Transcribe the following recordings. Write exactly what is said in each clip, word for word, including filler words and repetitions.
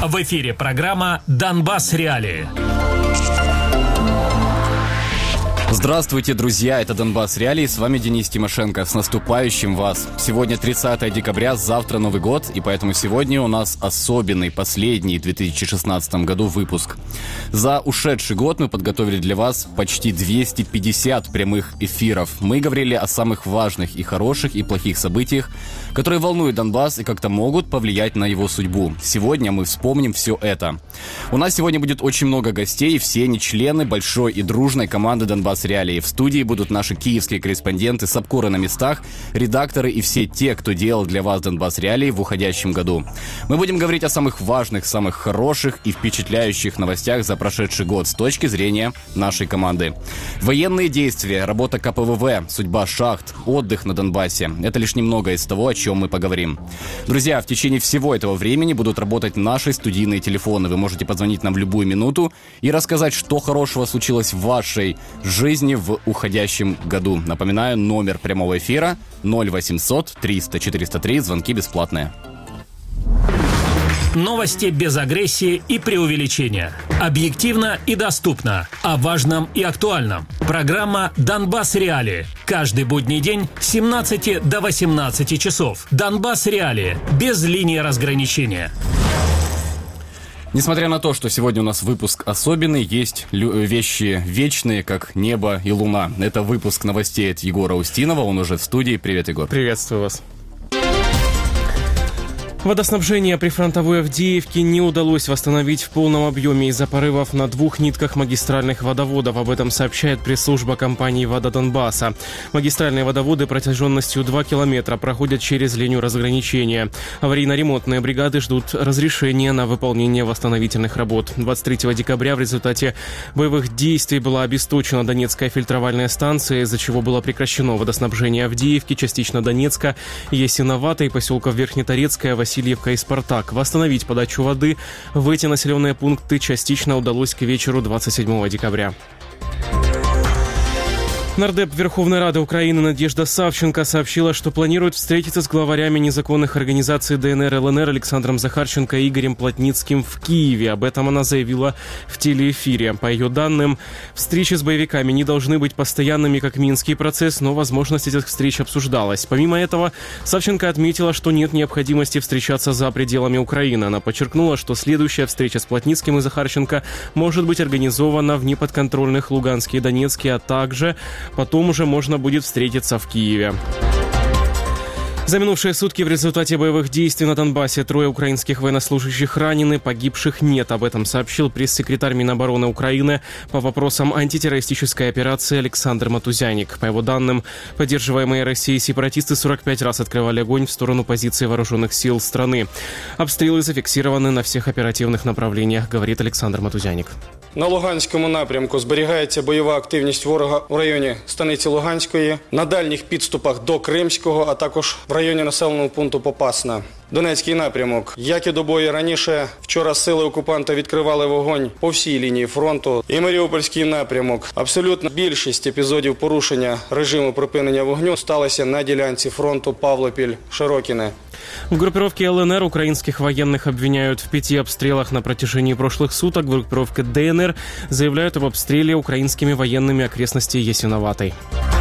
В эфире программа «Донбасс Реалии». Здравствуйте, друзья, это Донбасс Реалии, с вами Денис Тимошенко, с наступающим вас. Сегодня тридцатое декабря, завтра Новый год, и поэтому сегодня у нас особенный, последний в две тысячи шестнадцатом году выпуск. За ушедший год мы подготовили для вас почти двести пятьдесят прямых эфиров. Мы говорили о самых важных и хороших, и плохих событиях, которые волнуют Донбасс и как-то могут повлиять на его судьбу. Сегодня мы вспомним все это. У нас сегодня будет очень много гостей, все они члены большой и дружной команды Донбасс Реалии. В студии будут наши киевские корреспонденты, сапкоры на местах, редакторы и все те, кто делал для вас Донбасс Реалии в уходящем году. Мы будем говорить о самых важных, самых хороших и впечатляющих новостях за прошедший год с точки зрения нашей команды. Военные действия, работа ка пэ вэ вэ, судьба шахт, отдых на Донбассе – это лишь немного из того, о чем мы поговорим. Друзья, в течение всего этого времени будут работать наши студийные телефоны. Вы можете позвонить нам в любую минуту и рассказать, что хорошего случилось в вашей жизни в уходящем году. Напоминаю, номер прямого эфира ноль восемьсот триста четыреста три, звонки бесплатные. Новости без агрессии и преувеличения. Объективно и доступно. О важном и актуальном. Программа «Донбасс Реалии». Каждый будний день с семнадцати до восемнадцати часов. «Донбасс Реалии». Без линии разграничения. Несмотря на то, что сегодня у нас выпуск особенный, есть лю- вещи вечные, как небо и луна. Это выпуск новостей от Егора Устинова, он уже в студии. Привет, Егор. Приветствую вас. Водоснабжение прифронтовой Авдеевки не удалось восстановить в полном объеме из-за порывов на двух нитках магистральных водоводов. Об этом сообщает пресс-служба компании «Вода Донбасса». Магистральные водоводы протяженностью два километра проходят через линию разграничения. Аварийно-ремонтные бригады ждут разрешения на выполнение восстановительных работ. двадцать третьего декабря в результате боевых действий была обесточена Донецкая фильтровальная станция, из-за чего было прекращено водоснабжение Авдеевки, частично Донецка, Ясиноватой, поселков Верхнеторецкая, Васильевка и Спартак. Восстановить подачу воды в эти населенные пункты частично удалось к вечеру двадцать седьмого декабря. Нардеп Верховной Рады Украины Надежда Савченко сообщила, что планирует встретиться с главарями незаконных организаций дэ эн эр эл эн эр Александром Захарченко и Игорем Плотницким в Киеве. Об этом она заявила в телеэфире. По ее данным, встречи с боевиками не должны быть постоянными, как минский процесс, но возможность этих встреч обсуждалась. Помимо этого, Савченко отметила, что нет необходимости встречаться за пределами Украины. Она подчеркнула, что следующая встреча с Плотницким и Захарченко может быть организована в неподконтрольных Луганске и Донецке, а также потом уже можно будет встретиться в Киеве. За минувшие сутки в результате боевых действий на Донбассе трое украинских военнослужащих ранены, погибших нет. Об этом сообщил пресс-секретарь Минобороны Украины по вопросам антитеррористической операции Александр Матузяник. По его данным, поддерживаемые Россией сепаратисты сорок пять раз открывали огонь в сторону позиций вооруженных сил страны. Обстрелы зафиксированы на всех оперативных направлениях, говорит Александр Матузяник. На Луганському напрямку зберігається бойова активність ворога в районі станиці Луганської, на дальніх підступах до Кримського, а також в районі населеного пункту Попасна. Донецький напрямок. Як і до бою раніше, вчора сили окупанта відкривали вогонь по всій лінії фронту. І Маріупольський напрямок. Абсолютно більшість епізодів порушення режиму припинення вогню сталося на ділянці фронту Павлопіль-Широкине. В группировке эл эн эр украинских военных обвиняют в пяти обстрелах на протяжении прошлых суток. В группировке дэ эн эр заявляют об обстреле украинскими военными окрестностей Ясиноватой.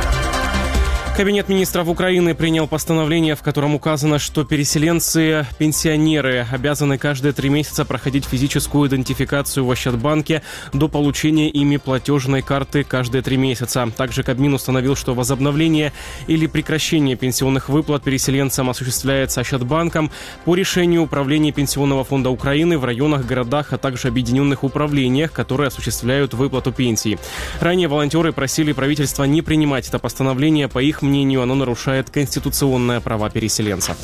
Кабинет министров Украины принял постановление, в котором указано, что переселенцы-пенсионеры обязаны каждые три месяца проходить физическую идентификацию в Ощадбанке до получения ими платежной карты каждые три месяца. Также Кабмин установил, что возобновление или прекращение пенсионных выплат переселенцам осуществляется Ощадбанком по решению Управления Пенсионного фонда Украины в районах, городах, а также объединенных управлениях, которые осуществляют выплату пенсий. Ранее волонтеры просили правительство не принимать это постановление. По их мнению, оно нарушает конституционные права переселенцев.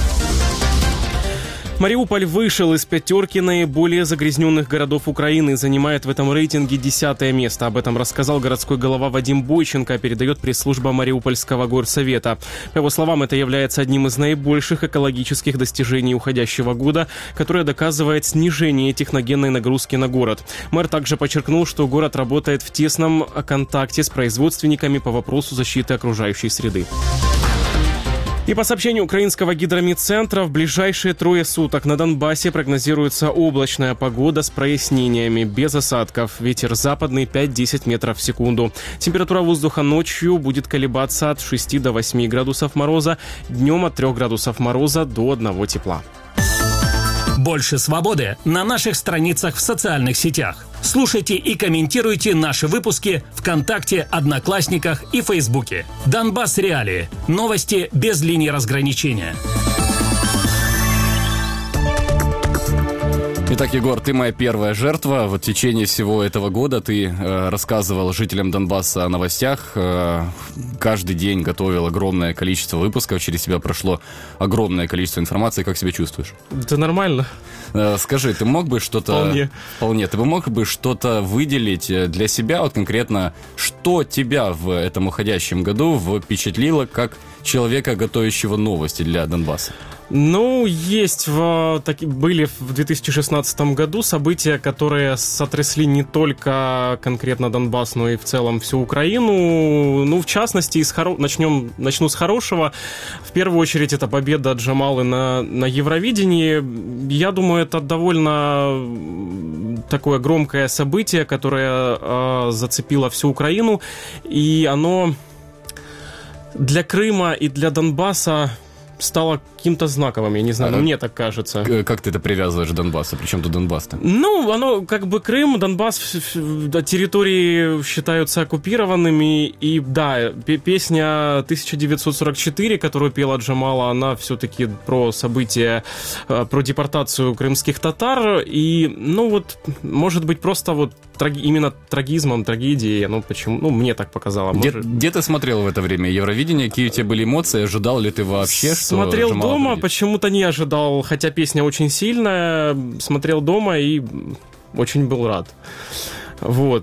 Мариуполь вышел из пятерки наиболее загрязненных городов Украины и занимает в этом рейтинге десятое место. Об этом рассказал городской глава Вадим Бойченко, передает пресс-служба Мариупольского горсовета. По его словам, это является одним из наибольших экологических достижений уходящего года, которое доказывает снижение техногенной нагрузки на город. Мэр также подчеркнул, что город работает в тесном контакте с производственниками по вопросу защиты окружающей среды. И по сообщению украинского гидромедцентра, в ближайшие трое суток на Донбассе прогнозируется облачная погода с прояснениями, без осадков. Ветер западный пять-десять метров в секунду. Температура воздуха ночью будет колебаться от шести до восьми градусов мороза, днем от трёх градусов мороза до одного тепла. Больше свободы на наших страницах в социальных сетях. Слушайте и комментируйте наши выпуски ВКонтакте, Одноклассниках и Фейсбуке. Донбасс Реалии. Новости без линии разграничения. Итак, Егор, ты моя первая жертва. Вот в течение всего этого года ты э, рассказывал жителям Донбасса о новостях. Э, каждый день готовил огромное количество выпусков. Через тебя прошло огромное количество информации. Как себя чувствуешь? Это нормально. Э, скажи, ты мог бы что-то... Вполне. Вполне. Ты бы мог бы что-то выделить для себя, вот конкретно, что тебя в этом уходящем году впечатлило как человека, готовящего новости для Донбасса? Ну, есть, в, так, были в две тысячи шестнадцатом году события, которые сотрясли не только конкретно Донбасс, но и в целом всю Украину. Ну, в частности, из хоро... начнем, начну с хорошего. В первую очередь, это победа Джамалы на, на Евровидении. Я думаю, это довольно такое громкое событие, которое э, зацепило всю Украину. И оно для Крыма и для Донбасса стало каким-то знаковым, я не знаю, а, но мне так кажется. Как ты это привязываешь к Донбассу? Причем тут Донбасс-то? Ну, оно как бы Крым, Донбасс, территории считаются оккупированными, и да, песня тысяча девятьсот сорок четыре, которую пела Джамала, она все-таки про события, про депортацию крымских татар, и, ну вот, может быть, просто вот траги, именно трагизмом, трагедией, ну почему, ну мне так показало. Где, может... где ты смотрел в это время Евровидение? Какие у тебя были эмоции? Ожидал ли ты вообще, что Смотрел Джамала дома, победит? Почему-то не ожидал, хотя песня очень сильная, смотрел дома и очень был рад. Вот.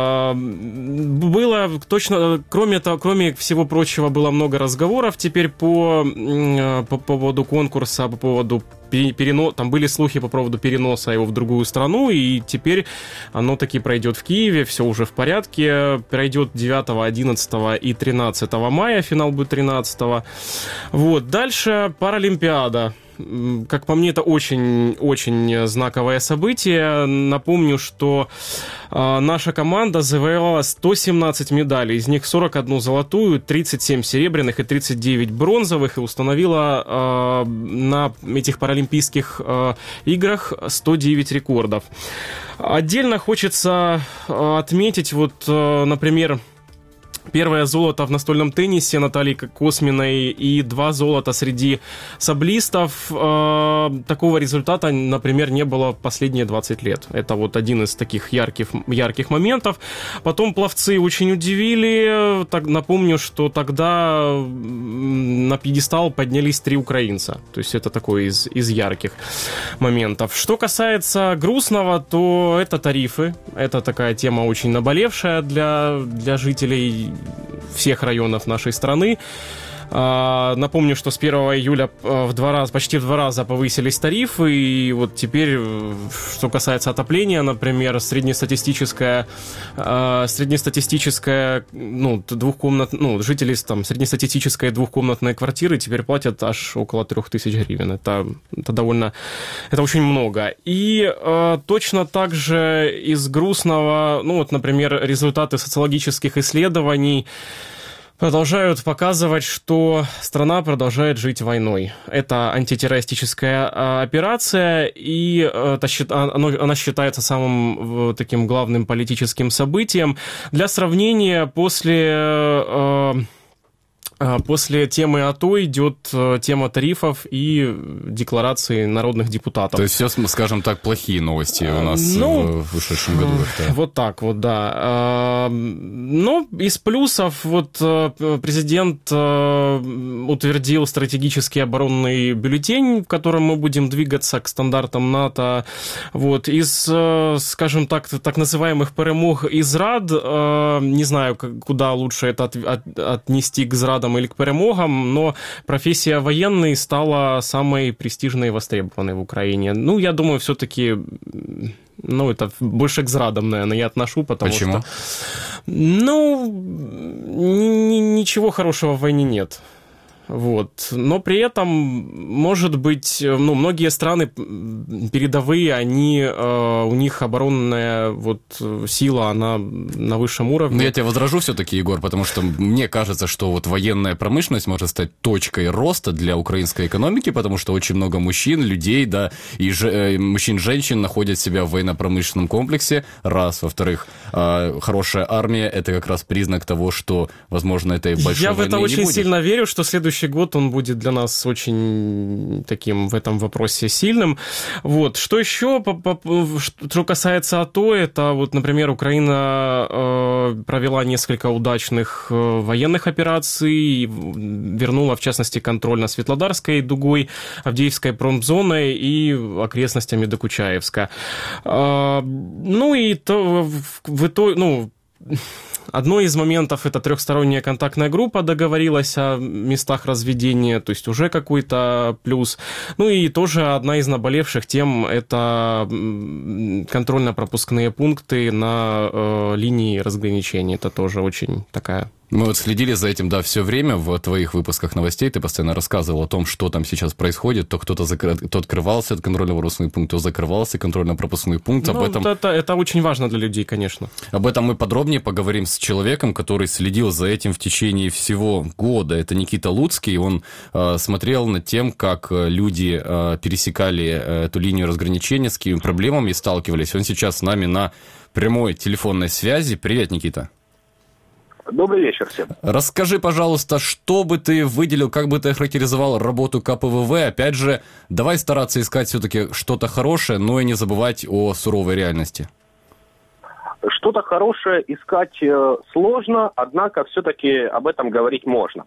Было точно, кроме того, кроме всего прочего, было много разговоров теперь по, по поводу конкурса, по поводу перено... там были слухи по поводу переноса его в другую страну, и теперь оно таки пройдет в Киеве, все уже в порядке, пройдет девятого, одиннадцатого и тринадцатого мая, финал будет тринадцатого. Вот. Дальше Паралимпиада. Как по мне, это очень-очень знаковое событие. Напомню, что э, наша команда завоевала сто семнадцать медалей, из них сорок одну золотую, тридцать семь серебряных и тридцать девять бронзовых, и установила э, на этих паралимпийских э, играх сто девять рекордов. Отдельно хочется э, отметить, вот, э, например, первое золото в настольном теннисе Натальи Косминой и два золота среди саблистов. Э, такого результата, например, не было последние двадцать лет. Это вот один из таких ярких, ярких моментов. Потом пловцы очень удивили. Так, напомню, что тогда на пьедестал поднялись три украинца. То есть это такой из, из ярких моментов. Что касается грустного, то это тарифы. Это такая тема очень наболевшая для, для жителей всех районов нашей страны. Напомню, что с первого июля в два раза, почти в два раза повысились тарифы, и вот теперь, что касается отопления, например, среднестатистическая, среднестатистическая, ну, двухкомнат, ну, жители там среднестатистической двухкомнатной квартиры теперь платят аж около трех тысяч гривен. Это, это довольно, это очень много. И э, точно так же из грустного, ну, вот, например, результаты социологических исследований продолжают показывать, что страна продолжает жить войной. Это антитеррористическая операция, и это, она считается самым таким главным политическим событием. Для сравнения, после... После темы АТО идет тема тарифов и декларации народных депутатов. То есть все, скажем так, плохие новости у нас ну, в вышедшем году. Да. Вот так вот, да. Но из плюсов вот президент утвердил стратегический оборонный бюллетень, в котором мы будем двигаться к стандартам НАТО. Вот. Из, скажем так, так называемых перемог и зрад, не знаю, куда лучше это от, от, отнести к зрадам или к перемогам, но профессия военный стала самой престижной и востребованной в Украине. Ну, я думаю, все-таки, ну, это больше к зрадам, наверное, я отношу, потому Почему? что... Ну, ничего хорошего в войне нет. Вот. Но при этом, может быть, ну, многие страны передовые, они, э, у них оборонная вот сила, она на высшем уровне. Но я тебя возражу все-таки, Егор, потому что мне кажется, что вот военная промышленность может стать точкой роста для украинской экономики, потому что очень много мужчин, людей, да, и же, мужчин, женщин находят себя в военно-промышленном комплексе, раз. Во-вторых, э, хорошая армия – это как раз признак того, что, возможно, этой большой Я в войны это очень не будет. сильно верю, что следующий год он будет для нас очень таким в этом вопросе сильным. Вот. Что еще, что касается АТО, это вот, например, Украина э, провела несколько удачных э, военных операций, вернула, в частности, контроль над Светлодарской дугой, Авдеевской промзоной и окрестностями Докучаевска. Э, ну и то, в, в итоге, ну... Одно из моментов – это трехсторонняя контактная группа договорилась о местах разведения, то есть уже какой-то плюс. Ну и тоже одна из наболевших тем – это контрольно-пропускные пункты на э, линии разграничения. Это тоже очень такая... Мы вот следили за этим, да, все время в твоих выпусках новостей. Ты постоянно рассказывал о том, что там сейчас происходит. То кто-то закры... то открывался контрольно-пропускной пункт, то закрывался контрольно-пропускной пункт. Ну, Об этом... это, это очень важно для людей, конечно. Об этом мы подробнее поговорим с человеком, который следил за этим в течение всего года. Это Никита Луцкий. Он э, смотрел над тем, как люди э, пересекали эту линию разграничения, с какими проблемами сталкивались. Он сейчас с нами на прямой телефонной связи. Привет, Никита. Добрый вечер всем. Расскажи, пожалуйста, что бы ты выделил, как бы ты охарактеризовал работу ка пэ вэ вэ? Опять же, давай стараться искать все-таки что-то хорошее, но и не забывать о суровой реальности. Что-то хорошее искать сложно, однако все-таки об этом говорить можно.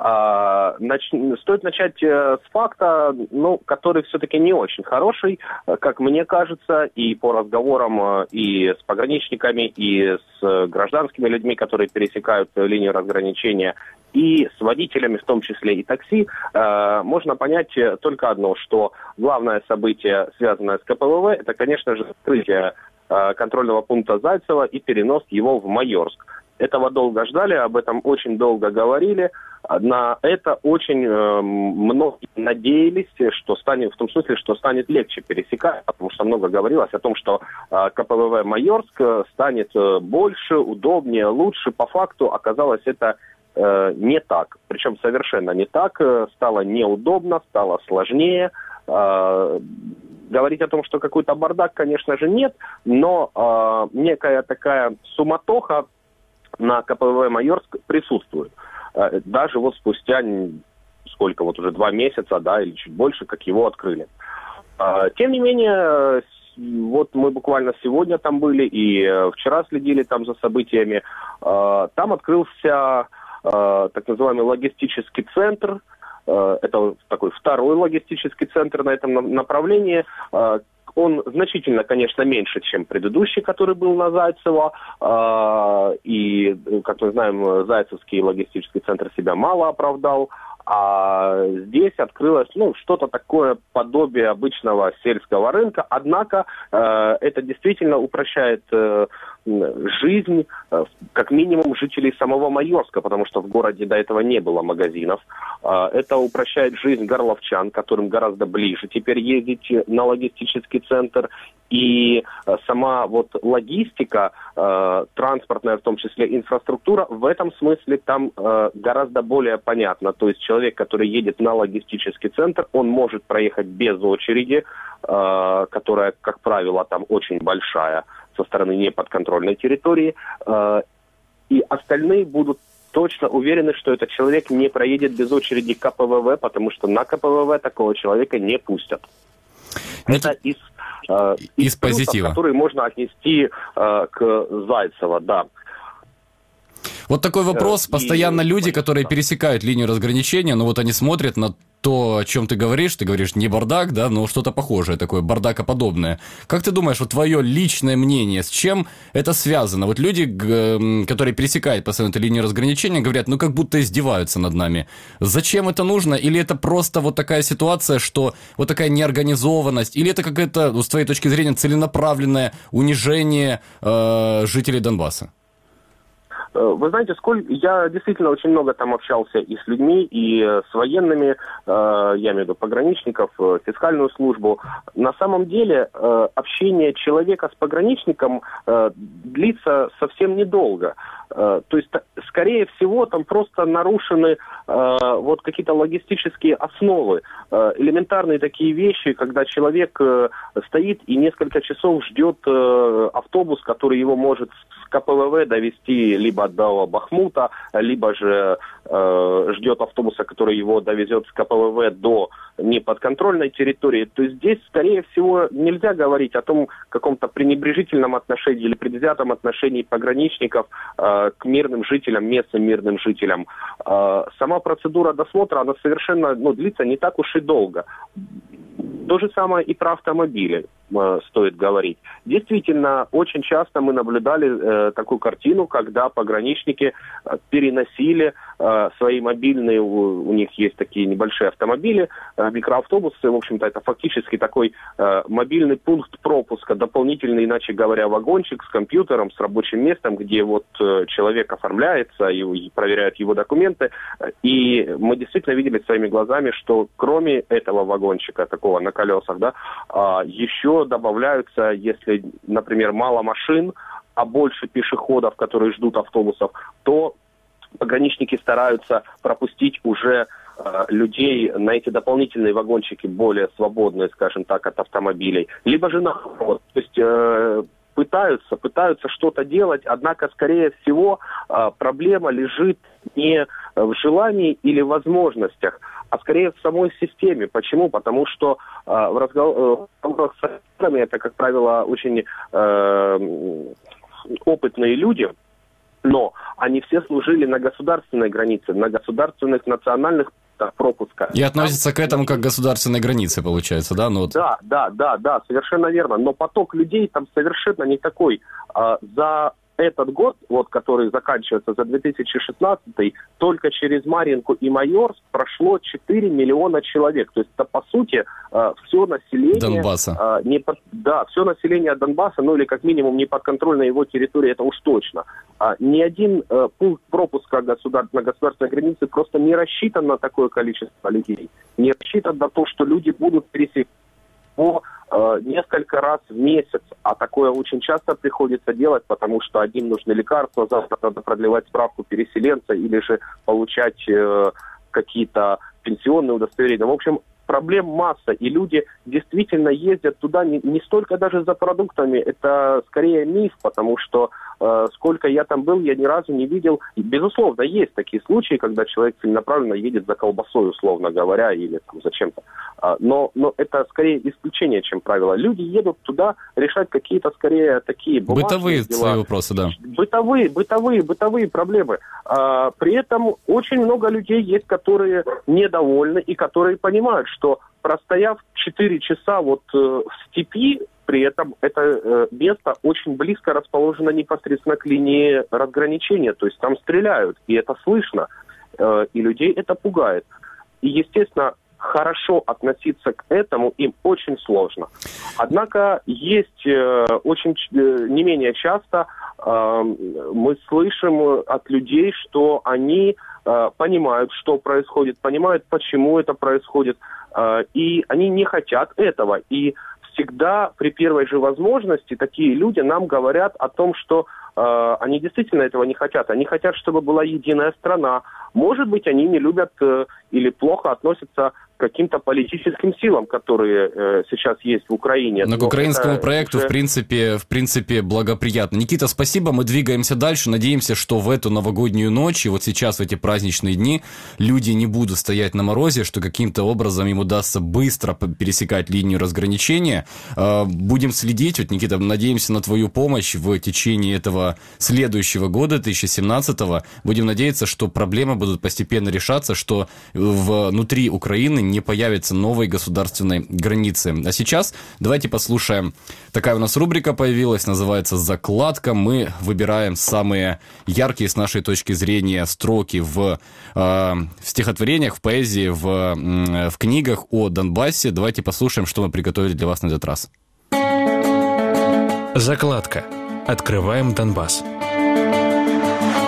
А, нач... Стоит начать с факта, ну, который все-таки не очень хороший, как мне кажется, и по разговорам и с пограничниками, и с гражданскими людьми, которые пересекают линию разграничения, и с водителями, в том числе и такси, э, можно понять только одно, что главное событие, связанное с ка пэ вэ вэ, это, конечно же, открытие э, контрольного пункта Зайцево и перенос его в Майорск. Этого долго ждали, об этом очень долго говорили. На это очень э, многие надеялись, что станет, в том смысле, что станет легче пересекать, потому что много говорилось о том, что э, ка пэ вэ вэ Майорск станет больше, удобнее, лучше. По факту оказалось это э, не так. Причем совершенно не так. Стало неудобно, стало сложнее. Э, говорить о том, что какой-то бардак, конечно же, нет, но э, некая такая суматоха на ка пэ вэ вэ Майорск присутствует. Даже вот спустя сколько, вот уже два месяца, да, или чуть больше, как его открыли. Тем не менее, вот мы буквально сегодня там были и вчера следили там за событиями. Там открылся так называемый логистический центр. Это такой второй логистический центр на этом направлении. Он значительно, конечно, меньше, чем предыдущий, который был на Зайцево. И, как мы знаем, Зайцевский логистический центр себя мало оправдал. А здесь открылось, ну, что-то такое подобие обычного сельского рынка. Однако это действительно упрощает жизнь, как минимум, жителей самого Майорска, потому что в городе до этого не было магазинов. Это упрощает жизнь горловчан, которым гораздо ближе теперь ездить на логистический центр. И сама вот логистика, транспортная, в том числе инфраструктура, в этом смысле там гораздо более понятна. То есть человек, который едет на логистический центр, он может проехать без очереди, которая, как правило, там очень большая, со стороны неподконтрольной территории, э, и остальные будут точно уверены, что этот человек не проедет без очереди ка пэ вэ вэ, потому что на ка пэ вэ вэ такого человека не пустят. Это из, э, из, из плюсов, позитива, которые можно отнести э, к Зайцево, да. Вот такой вопрос. Постоянно и... люди, которые пересекают линию разграничения, ну вот они смотрят на то, о чем ты говоришь, ты говоришь не бардак, да, но что-то похожее, такое бардакоподобное. Как ты думаешь, вот твое личное мнение, с чем это связано? Вот люди, которые пересекают постоянно эту линию разграничения, говорят, ну как будто издеваются над нами. Зачем это нужно? Или это просто вот такая ситуация, что вот такая неорганизованность? Или это какое-то, с твоей точки зрения, целенаправленное унижение э, жителей Донбасса? Вы знаете, сколько я действительно очень много там общался и с людьми, и с военными, я имею в виду пограничников, фискальную службу. На самом деле общение человека с пограничником длится совсем недолго. То есть, скорее всего, там просто нарушены вот какие-то логистические основы, элементарные такие вещи, когда человек стоит и несколько часов ждет автобус, который его может с ка пэ вэ вэ довести либо до Бахмута, либо же э, ждет автобуса, который его довезет с ка пэ вэ вэ до неподконтрольной территории. То есть здесь, скорее всего, нельзя говорить о том каком-то пренебрежительном отношении или предвзятом отношении пограничников э, к мирным жителям, местным мирным жителям. Э, сама процедура досмотра, она совершенно ну, длится не так уж и долго. То же самое и про автомобили э, стоит говорить. Действительно, очень часто мы наблюдали э, такую картину, когда пограничники э, переносили э, свои мобильные, у, у них есть такие небольшие автомобили, э, микроавтобусы, в общем-то, это фактически такой э, мобильный пункт пропуска, дополнительный, иначе говоря, вагончик с компьютером, с рабочим местом, где вот э, человек оформляется и, и проверяет его документы. И мы действительно видели своими глазами, что кроме этого вагончика, такого на колесах, да, еще добавляются, если, например, мало машин, а больше пешеходов, которые ждут автобусов, то пограничники стараются пропустить уже людей на эти дополнительные вагончики, более свободные, скажем так, от автомобилей. Либо же наоборот. То есть э, пытаются, пытаются что-то делать, однако, скорее всего, э, проблема лежит не в желании или возможностях, а скорее в самой системе. Почему? Потому что э, в разговорах с офицерами это, как правило, очень э, опытные люди, но они все служили на государственной границе, на государственных национальных пропусках. И относятся к этому как к государственной границе, получается, да? Ну, вот... Да, да, да, да, совершенно верно. Но поток людей там совершенно не такой. А, за этот год, вот, который заканчивается за две тысячи шестнадцатый, только через Марьинку и Майорск прошло четыре миллиона человек. То есть это, по сути, все население... Донбасса. Не под, да, все население Донбасса, ну или как минимум не подконтрольной его территории, это уж точно. А, ни один а, пункт пропуска государ... на государственной границе просто не рассчитан на такое количество людей. Не рассчитан на то, что люди будут пересекать по э, несколько раз в месяц, а такое очень часто приходится делать, потому что одним нужны лекарства, завтра надо продлевать справку переселенца или же получать э, какие-то пенсионные удостоверения. В общем, проблем масса, и люди действительно ездят туда не, не столько даже за продуктами, это скорее миф, потому что э, сколько я там был, я ни разу не видел. И, безусловно, есть такие случаи, когда человек целенаправленно едет за колбасой, условно говоря, или там, за чем-то. А, но, но это скорее исключение, чем правило. Люди едут туда решать какие-то скорее такие бумажные бытовые дела. свои вопросы, да. Бытовые, бытовые, бытовые проблемы. А, при этом очень много людей есть, которые недовольны и которые понимают, что простояв четыре часа вот э, в степи, при этом это э, место очень близко расположено непосредственно к линии разграничения, то есть там стреляют, и это слышно, э, и людей это пугает. И, естественно, хорошо относиться к этому им очень сложно. Однако есть э, очень э, не менее часто э, мы слышим от людей, что они э, понимают, что происходит, понимают, почему это происходит, э, и они не хотят этого. И всегда при первой же возможности такие люди нам говорят о том, что э, они действительно этого не хотят. Они хотят, чтобы была единая страна. Может быть, они не любят э, или плохо относятся к каким-то политическим силам, которые э, сейчас есть в Украине. Но, Но к украинскому проекту, уже... в принципе, в принципе, благоприятно. Никита, спасибо, мы двигаемся дальше. Надеемся, что в эту новогоднюю ночь и вот сейчас, в эти праздничные дни, люди не будут стоять на морозе, что каким-то образом им удастся быстро пересекать линию разграничения. Будем следить. Вот, Никита, надеемся на твою помощь в течение этого следующего года, две тысячи семнадцатого. Будем надеяться, что проблемы будут постепенно решаться, что внутри Украины не появится новой государственной границы. А сейчас давайте послушаем. Такая у нас рубрика появилась, называется «Закладка». Мы выбираем самые яркие с нашей точки зрения строки в, э, в стихотворениях, в поэзии, в, э, в книгах о Донбассе. Давайте послушаем, что мы приготовили для вас на этот раз. Закладка. Открываем Донбасс.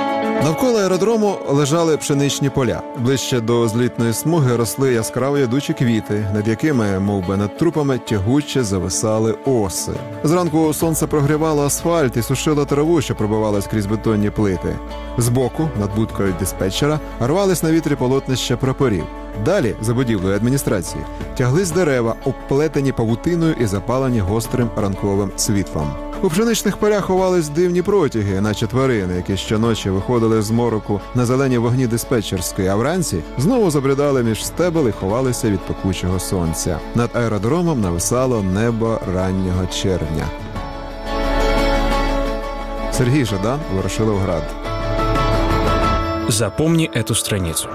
Навколо аеродрому лежали пшеничні поля. Ближче до злітної смуги росли яскраво ядучі квіти, над якими, мов би над трупами, тягуче зависали оси. Зранку сонце прогрівало асфальт і сушило траву, що пробивалась крізь бетонні плити. Збоку, над будкою диспетчера, рвались на вітрі полотнища прапорів. Далі, за будівлею адміністрації, тяглись дерева, обплетені павутиною і запалені гострим ранковим світлом. У пшеничних полях ховались дивні протяги, наче тварини, які щоночі виходили з мороку на зелені вогні диспетчерської, а вранці знову забридали між стебел і ховалися від пекучого сонця. Над аеродромом нависало небо раннього червня. Сергій Жадан, Ворошиловград. Запомни эту страницу.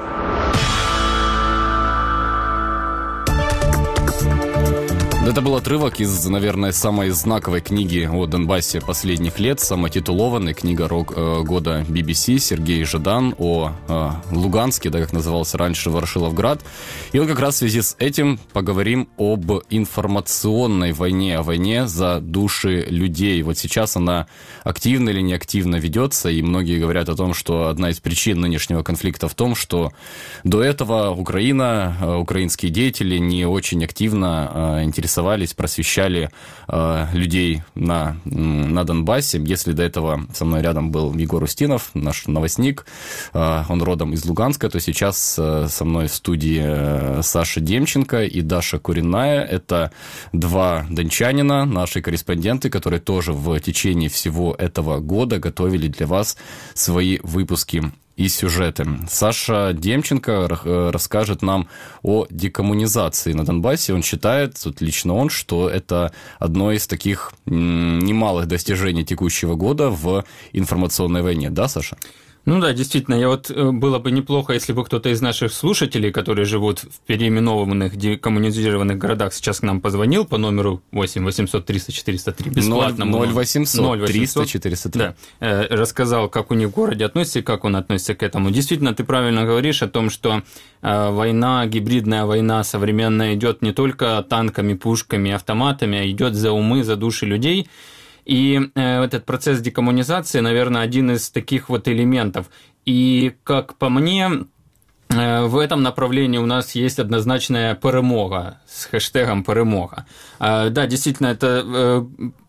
Это был отрывок из, наверное, самой знаковой книги о Донбассе последних лет, самой титулованной, книга года би би си, Сергей Жадан о э, Луганске, да, как назывался раньше, Ворошиловград. И вот как раз в связи с этим поговорим об информационной войне, о войне за души людей. Вот сейчас она активно или неактивно ведется, и многие говорят о том, что одна из причин нынешнего конфликта в том, что до этого Украина, украинские деятели не очень активно э, интересовались просвещали э, людей на, на Донбассе. Если до этого со мной рядом был Егор Устинов, наш новостник, э, он родом из Луганска, то сейчас э, со мной в студии э, Саша Демченко и Даша Куриная. Это два дончанина, наши корреспонденты, которые тоже в течение всего этого года готовили для вас свои выпуски и сюжеты. Саша Демченко расскажет нам о декоммунизации на Донбассе. Он считает, вот лично он, что это одно из таких немалых достижений текущего года в информационной войне. Да, Саша? Ну да, действительно, я вот было бы неплохо, если бы кто-то из наших слушателей, которые живут в переименованных, декоммунизированных городах, сейчас к нам позвонил по номеру восемь восемьсот триста четыреста три бесплатному. ноль восемьсот триста четыреста три. Да, рассказал, как у них в городе относится и как он относится к этому. Действительно, ты правильно говоришь о том, что война, гибридная война современная идет не только танками, пушками, автоматами, а идет за умы, за души людей. И э, этот процесс декоммунизации, наверное, один из таких вот элементов. И, как по мне, э, в этом направлении у нас есть однозначная перемога с хэштегом «перемога». Э, да, действительно, это э,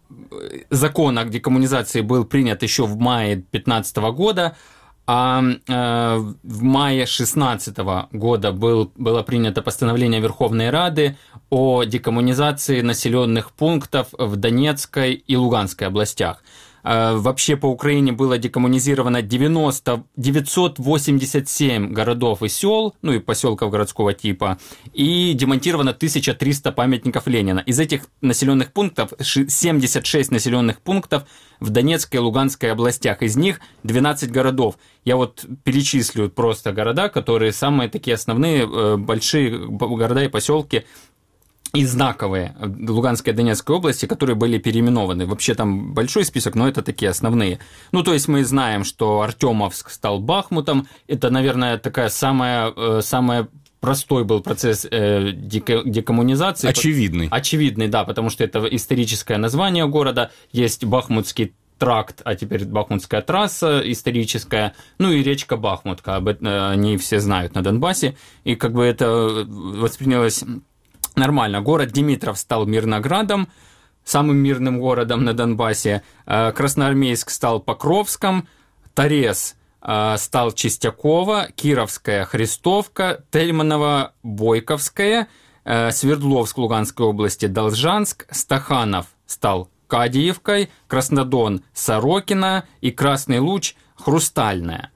закон о декоммунизации был принят еще в мае две тысячи пятнадцатого года, а э, в мае две тысячи шестнадцатого года был, было принято постановление Верховной Рады о декоммунизации населенных пунктов в Донецкой и Луганской областях. Э, вообще по Украине было декоммунизировано девяносто, девятьсот восемьдесят семь городов и сел, ну и поселков городского типа, и демонтировано тысяча триста памятников Ленина. Из этих населенных пунктов семьдесят шесть населенных пунктов в Донецкой и Луганской областях, из них двенадцать городов. Я вот перечислю просто города, которые самые такие основные, большие города и поселки и знаковые в Луганской и Донецкой области, которые были переименованы. Вообще там большой список, но это такие основные. Ну, то есть мы знаем, что Артемовск стал Бахмутом. Это, наверное, такая самая, самая простой был процесс э, декоммунизации. Очевидный. Очевидный, да, потому что это историческое название города. Есть Бахмутский тракт, а теперь Бахмутская трасса историческая, ну и речка Бахмутка. Об этом они все знают на Донбассе. И как бы это воспринялось нормально. Город Димитров стал Мирноградом, самым мирным городом на Донбассе. Красноармейск стал Покровском, Торез стал Чистякова, Кировская Христовка, Тельманово Бойковская, Свердловск Луганской области Должанск, Стаханов стал Кадиевкой, Краснодон Сорокина и Красный Луч Хрустальная.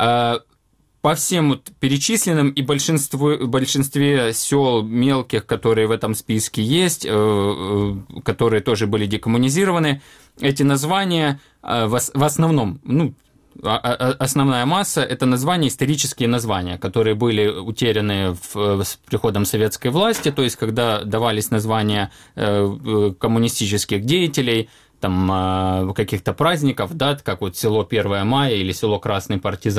По всем вот перечисленным и большинству, большинстве сел мелких, которые в этом списке есть, которые тоже были декоммунизированы, эти названия в основном, ну, основная масса – это названия, исторические названия, которые были утеряны в, с приходом советской власти, то есть когда давались названия коммунистических деятелей, там, каких-то праздников, дат, как вот село первое мая или село Красный партизан.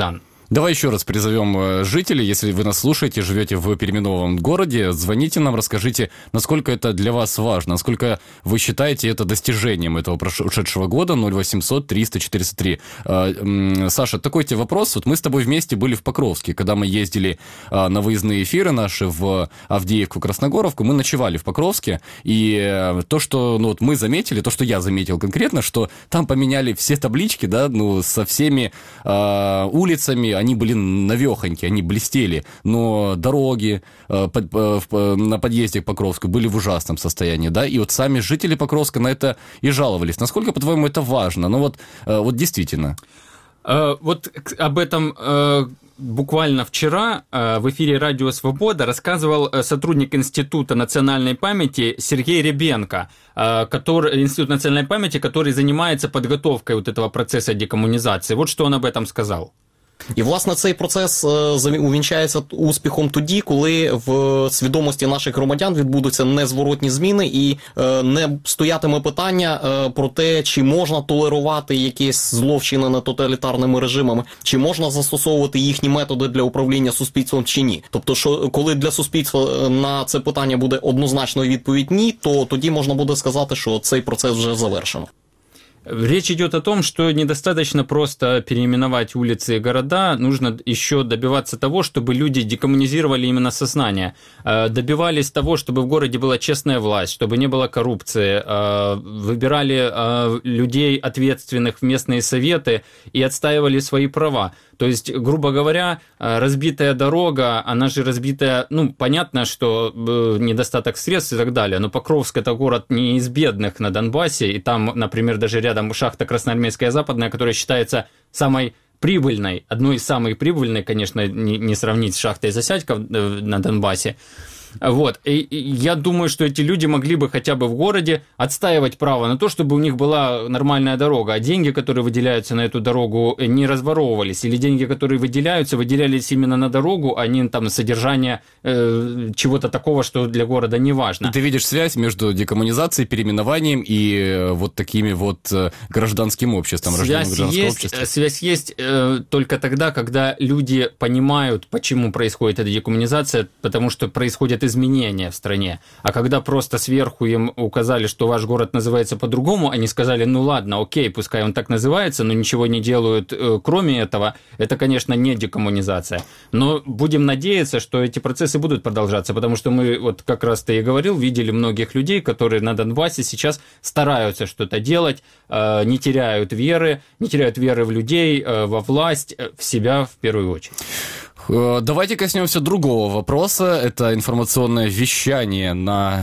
Давай еще раз призовем жителей, если вы нас слушаете, живете в переименованном городе, звоните нам, расскажите, насколько это для вас важно, насколько вы считаете это достижением этого прошедшего года. Ноль восемьсот триста четыреста три. Саша, такой тебе вопрос. Вот мы с тобой вместе были в Покровске, когда мы ездили на выездные эфиры наши в Авдеевку, Красногоровку, мы ночевали в Покровске, и то, что ну, вот мы заметили, то, что я заметил конкретно, что там поменяли все таблички, да, ну, со всеми э, улицами, они были навехонькие, они блестели, но дороги э, под, э, на подъезде к Покровску были в ужасном состоянии, да, и вот сами жители Покровска на это и жаловались. Насколько, по-твоему, это важно? Ну вот, э, вот действительно. Э, вот об этом... Э... Буквально вчера в эфире «Радио Свобода» рассказывал сотрудник Института национальной памяти Сергей Ребенко, который, Институт национальной памяти, который занимается подготовкой вот этого процесса декомунизации. Вот что он об этом сказал. І, власне, цей процес увінчається успіхом тоді, коли в свідомості наших громадян відбудуться незворотні зміни і не стоятиме питання про те, чи можна толерувати якісь зловчини над тоталітарними режимами, чи можна застосовувати їхні методи для управління суспільством чи ні. Тобто, що коли для суспільства на це питання буде однозначно відповідь ні, то тоді можна буде сказати, що цей процес вже завершено. Речь идет о том, что недостаточно просто переименовать улицы и города, нужно еще добиваться того, чтобы люди декоммунизировали именно сознание, добивались того, чтобы в городе была честная власть, чтобы не было коррупции, выбирали людей ответственных в местные советы и отстаивали свои права. То есть, грубо говоря, разбитая дорога, она же разбитая, ну, понятно, что недостаток средств и так далее, но Покровск – это город не из бедных на Донбассе, и там, например, даже рядом шахта Красноармейская Западная, которая считается самой прибыльной, одной из самых прибыльной, конечно, не, не сравнить с шахтой Засядько на Донбассе. Вот. И я думаю, что эти люди могли бы хотя бы в городе отстаивать право на то, чтобы у них была нормальная дорога, а деньги, которые выделяются на эту дорогу, не разворовывались, или деньги, которые выделяются, выделялись именно на дорогу, а не там на содержание э, чего-то такого, что для города не важно. Ты видишь связь между декоммунизацией, переименованием и вот такими вот гражданским обществом, связь есть, связь есть э, только тогда, когда люди понимают, почему происходит эта декоммунизация, потому что происходит изменения в стране. А когда просто сверху им указали, что ваш город называется по-другому, они сказали, ну ладно, окей, пускай он так называется, но ничего не делают кроме этого, это, конечно, не декоммунизация. Но будем надеяться, что эти процессы будут продолжаться, потому что мы, вот как раз ты и говорил, видели многих людей, которые на Донбассе сейчас стараются что-то делать, не теряют веры, не теряют веры в людей, во власть, в себя в первую очередь. Давайте коснемся другого вопроса. Это информационное вещание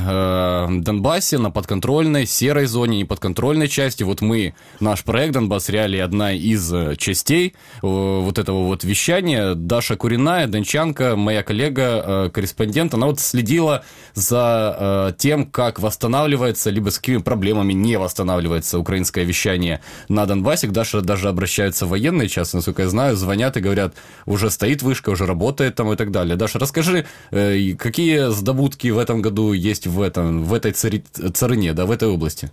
на э, Донбассе, на подконтрольной, серой зоне, неподконтрольной части. Вот мы, наш проект «Донбасс Реалии», одна из частей э, вот этого вот вещания. Даша Куриная, дончанка, моя коллега, э, корреспондент, она вот следила за э, тем, как восстанавливается, либо с какими проблемами не восстанавливается украинское вещание на Донбассе. К Даше даже обращаются военные, сейчас, насколько я знаю, звонят и говорят, уже стоит вышка, уже работает там и так далее. Даша, расскажи, какие здобутки в этом году есть в, этом, в этой цари, царине, да, в этой области?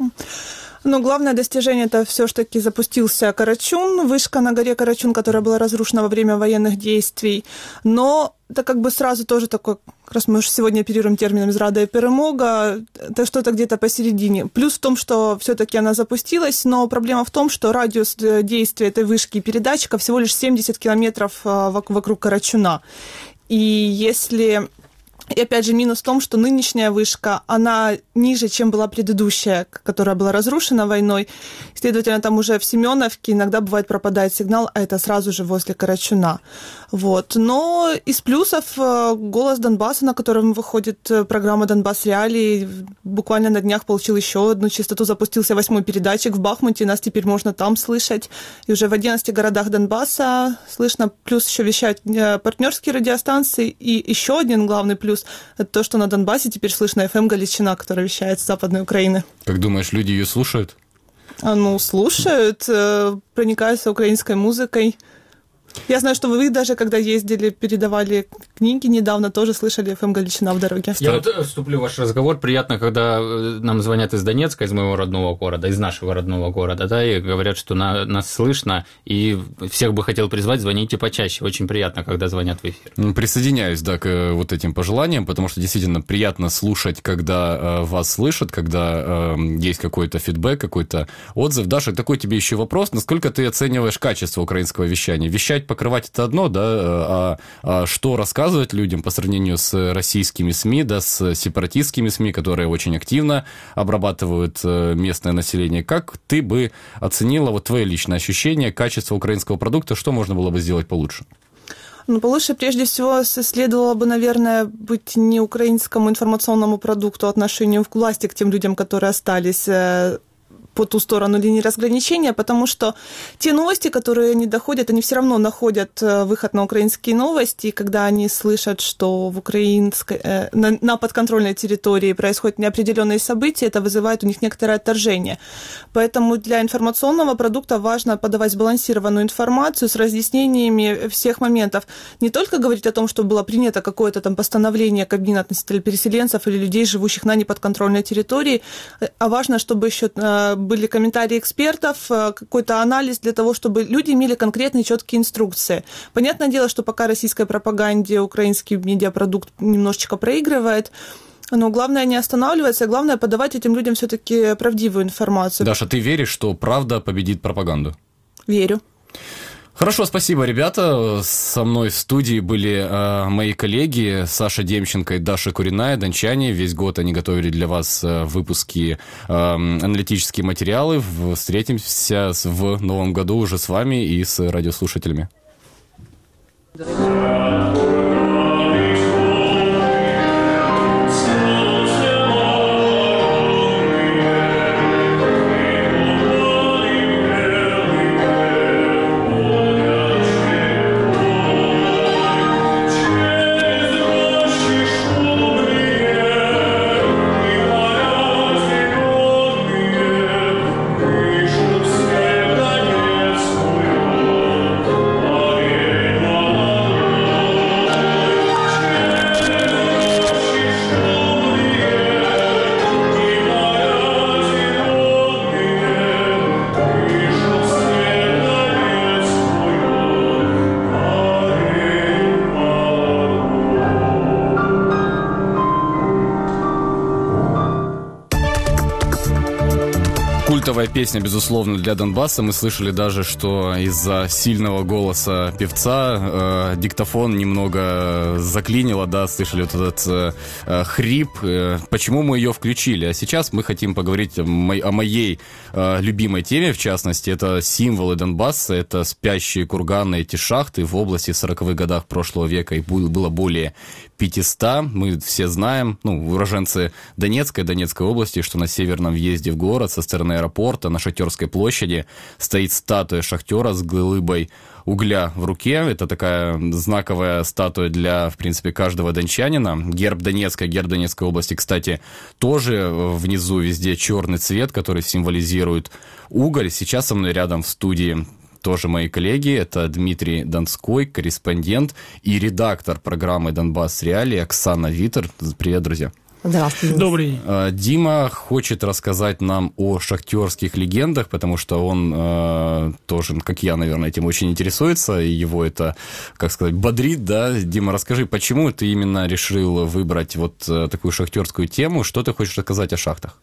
Ну, главное достижение – это все-таки запустился Карачун, вышка на горе Карачун, которая была разрушена во время военных действий. Но это как бы сразу тоже такой, как раз мы уже сегодня оперируем термином «зрада и перемога», это что-то где-то посередине. Плюс в том, что все-таки она запустилась, но проблема в том, что радиус действия этой вышки и передатчика всего лишь семьдесят километров вокруг Карачуна. И если... И опять же, минус в том, что нынешняя вышка, она ниже, чем была предыдущая, которая была разрушена войной. Следовательно, там уже в Семеновке иногда бывает пропадает сигнал, а это сразу же возле Карачуна. Вот. Но из плюсов «Голос Донбасса», на котором выходит программа «Донбасс Реалии», буквально на днях получил еще одну частоту, запустился восьмой передатчик в Бахмуте, нас теперь можно там слышать. И уже в одиннадцати городах Донбасса слышно, плюс еще вещают партнерские радиостанции. И еще один главный плюс – это то, что на Донбассе теперь слышно эф эм «Галичина», которая вещает с Западной Украины. Как думаешь, люди ее слушают? Ну, слушают, проникаются украинской музыкой. Я знаю, что вы даже, когда ездили, передавали книги недавно, тоже слышали эф эм Галичина в дороге. Я вот вступлю в ваш разговор. Приятно, когда нам звонят из Донецка, из моего родного города, из нашего родного города, да, и говорят, что на, нас слышно, и всех бы хотел призвать, звоните почаще. Очень приятно, когда звонят в эфир. Присоединяюсь, да, к вот этим пожеланиям, потому что действительно приятно слушать, когда вас слышат, когда есть какой-то фидбэк, какой-то отзыв. Даша, такой тебе еще вопрос. Насколько ты оцениваешь качество украинского вещания? Вещать, покрывать это одно, да, а, а что рассказывать людям по сравнению с российскими СМИ, да, с сепаратистскими СМИ, которые очень активно обрабатывают местное население. Как ты бы оценила вот твое личное ощущение качества украинского продукта? Что можно было бы сделать получше? Ну, получше, прежде всего, следовало бы, наверное, быть не украинскому информационному продукту отношению к власти, к тем людям, которые остались по ту сторону линии разграничения, потому что те новости, которые не доходят, они все равно находят выход на украинские новости, и когда они слышат, что в украинской, на, на подконтрольной территории происходят неопределенные события, это вызывает у них некоторое отторжение. Поэтому для информационного продукта важно подавать сбалансированную информацию с разъяснениями всех моментов. Не только говорить о том, что было принято какое-то там постановление Кабмина относительно переселенцев или людей, живущих на неподконтрольной территории, а важно, чтобы еще были комментарии экспертов, какой-то анализ для того, чтобы люди имели конкретные четкие инструкции. Понятное дело, что пока российской пропаганде украинский медиапродукт немножечко проигрывает, но главное не останавливаться, а главное подавать этим людям все-таки правдивую информацию. Даша, ты веришь, что правда победит пропаганду? Верю. Хорошо, спасибо, ребята. Со мной в студии были э, мои коллеги Саша Демченко и Даша Куриная, дончане. Весь год они готовили для вас э, выпуски, э, аналитические материалы. Встретимся в новом году уже с вами и с радиослушателями. Культовая песня, безусловно, для Донбасса. Мы слышали даже, что из-за сильного голоса певца э, диктофон немного заклинило, да, слышали вот этот э, хрип. Э, почему мы ее включили? А сейчас мы хотим поговорить о, мо- о моей э, любимой теме, в частности, это символы Донбасса, это спящие курганы, эти шахты в области в сороковых годах прошлого века, их было более пятьсот. Мы все знаем, ну, уроженцы Донецкой, Донецкой области, что на северном въезде в город со стороны аэропорта на Шахтерской площади стоит статуя шахтера с глыбой угля в руке. Это такая знаковая статуя для, в принципе, каждого дончанина. Герб Донецкой, герб Донецкой области, кстати, тоже внизу везде черный цвет, который символизирует уголь. Сейчас со мной рядом в студии тоже мои коллеги. Это Дмитрий Донской, корреспондент и редактор программы «Донбасс Реалии» Оксана Витер. Привет, друзья. Здравствуйте. Добрый день. Дима хочет рассказать нам о шахтерских легендах, потому что он э, тоже, как я, наверное, этим очень интересуется, и его это, как сказать, бодрит, да? Дима, расскажи, почему ты именно решил выбрать вот э, такую шахтерскую тему? Что ты хочешь рассказать о шахтах?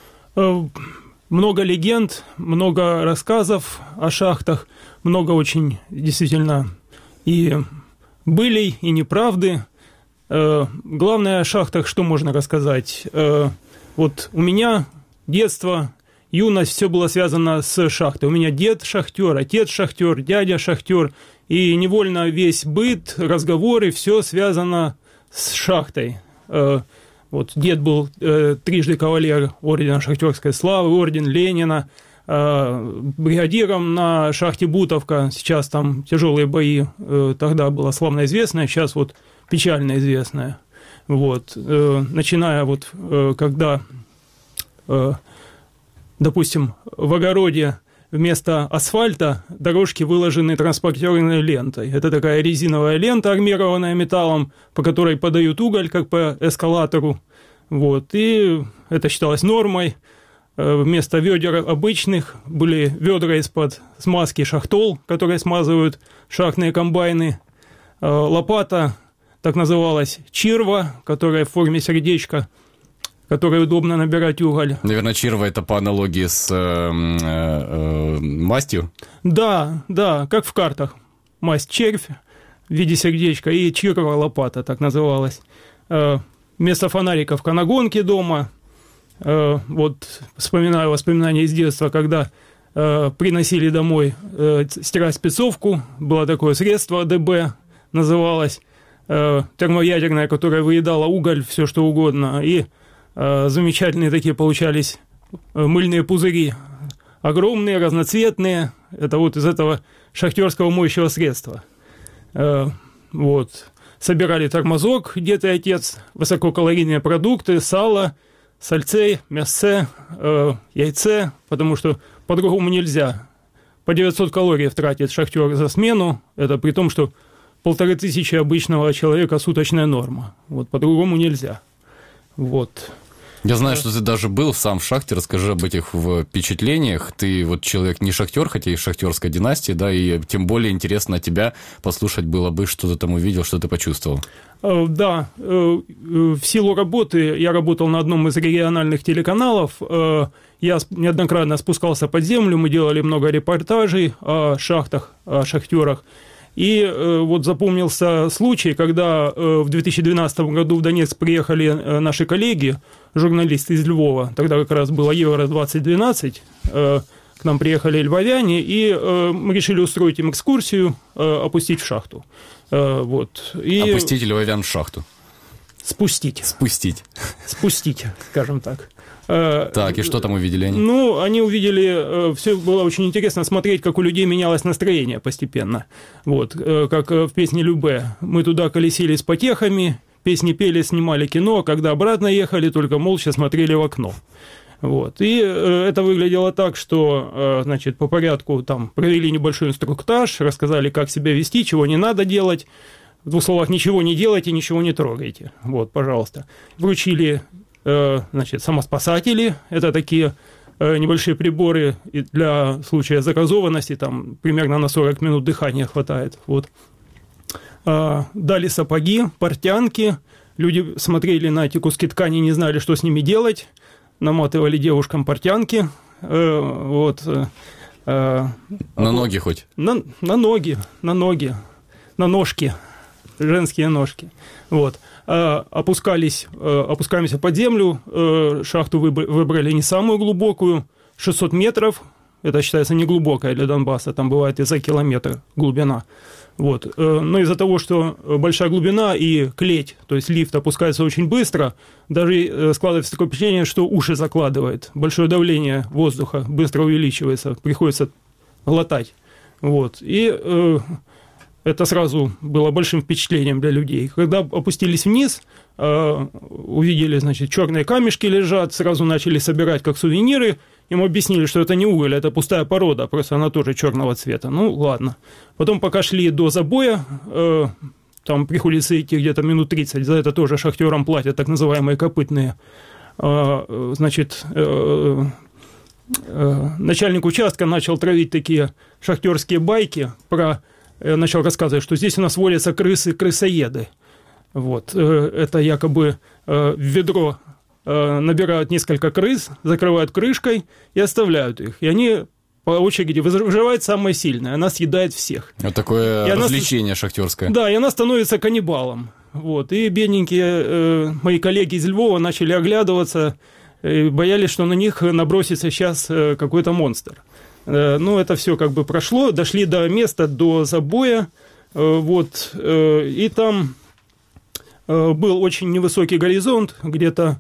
Много легенд, много рассказов о шахтах, много очень, действительно, и былей, и неправды. Главное о шахтах, что можно рассказать? Вот у меня детство, юность, все было связано с шахтой. У меня дед шахтер, отец шахтер, дядя шахтер, и невольно весь быт, разговоры, все связано с шахтой. Вот дед был э, трижды кавалер ордена Шахтерской славы, орден Ленина, э, бригадиром на шахте Бутовка. Сейчас там тяжелые бои, э, тогда было славно известное, сейчас вот печально известное. Вот, э, начиная вот, э, когда, э, допустим, в огороде вместо асфальта дорожки выложены транспортерной лентой. Это такая резиновая лента, армированная металлом, по которой подают уголь, как по эскалатору. Вот. И это считалось нормой. Вместо ведер обычных были ведра из-под смазки шахтол, которые смазывают шахтные комбайны. Лопата, так называлась, чирва, которая в форме сердечка, которой удобно набирать уголь. Наверное, чирва – это по аналогии с э, э, мастью? Да, да, как в картах. Масть червь в виде сердечка и чирва лопата, так называлась. Вместо фонариков канагонки дома. Вот вспоминаю воспоминания из детства, когда приносили домой стирать спецовку. Было такое средство ДБ, называлось, термоядерное, которое выедало уголь, все что угодно. И замечательные такие получались мыльные пузыри. Огромные, разноцветные. Это вот из этого шахтерского моющего средства. Вот. Собирали тормозок, дед и отец, высококалорийные продукты, сало, сальце, мясце, яйце, потому что по-другому нельзя. По девятьсот калорий тратит шахтер за смену. Это при том, что полторы тысячи обычного человека суточная норма. Вот по-другому нельзя. Вот. Я знаю, что ты даже был сам в шахте, расскажи об этих впечатлениях. Ты вот человек не шахтер, хотя и шахтерской династии, да, и тем более интересно тебя послушать было бы, что ты там увидел, что ты почувствовал. Да, в силу работы я работал на одном из региональных телеканалов, я неоднократно спускался под землю, мы делали много репортажей о шахтах, о шахтерах. И э, вот запомнился случай, когда э, в две тысячи двенадцатом году в Донецк приехали э, наши коллеги, журналисты из Львова, тогда как раз было Евро двадцать двенадцать, э, к нам приехали львовяне, и э, мы решили устроить им экскурсию, э, опустить в шахту. Э, вот. И... Опустить львовян в шахту. Спустить. Спустить. Спустить, скажем так. Так, и что там увидели они? Ну, они увидели, все было очень интересно смотреть, как у людей менялось настроение постепенно. Вот, как в песне «Любэ». Мы туда колесили с потехами, песни пели, снимали кино, когда обратно ехали, только молча смотрели в окно. Вот. И это выглядело так, что, значит, по порядку там провели небольшой инструктаж, рассказали, как себя вести, чего не надо делать. В двух словах, ничего не делайте, ничего не трогайте. Вот, пожалуйста. Вручили... Значит, самоспасатели, это такие небольшие приборы для случая загазованности, там примерно на сорок минут дыхания хватает. Вот. Дали сапоги, портянки, люди смотрели на эти куски ткани, не знали, что с ними делать, наматывали девушкам портянки. Вот. На ноги хоть? На, на ноги, на ноги, на ножки, женские ножки. Вот. Опускались, опускаемся под землю, шахту выбрали не самую глубокую, шестьсот метров, это считается неглубокая для Донбасса, там бывает и за километр глубина. Вот. Но из-за того, что большая глубина и клеть, то есть лифт опускается очень быстро, даже складывается такое впечатление, что уши закладывает, большое давление воздуха быстро увеличивается, приходится глотать. Вот. И... Это сразу было большим впечатлением для людей. Когда опустились вниз, увидели, значит, черные камешки лежат, сразу начали собирать как сувениры. Им объяснили, что это не уголь, это пустая порода, просто она тоже черного цвета. Ну, ладно. Потом, пока шли до забоя, там приходится идти где-то минут тридцать, за это тоже шахтерам платят, так называемые копытные. Значит, начальник участка начал травить такие шахтерские байки про... начал рассказывать, что здесь у нас водятся крысы-крысоеды. Вот. Это якобы в ведро набирают несколько крыс, закрывают крышкой и оставляют их. И они по очереди выживает самое сильное, она съедает всех. Вот такое и развлечение она, шахтерское. Да, и она становится каннибалом. Вот. И бедненькие э, мои коллеги из Львова начали оглядываться, и боялись, что на них набросится сейчас э, какой-то монстр. Э, ну, это все как бы прошло, дошли до места, до забоя, э, вот, э, и там э, был очень невысокий горизонт, где-то,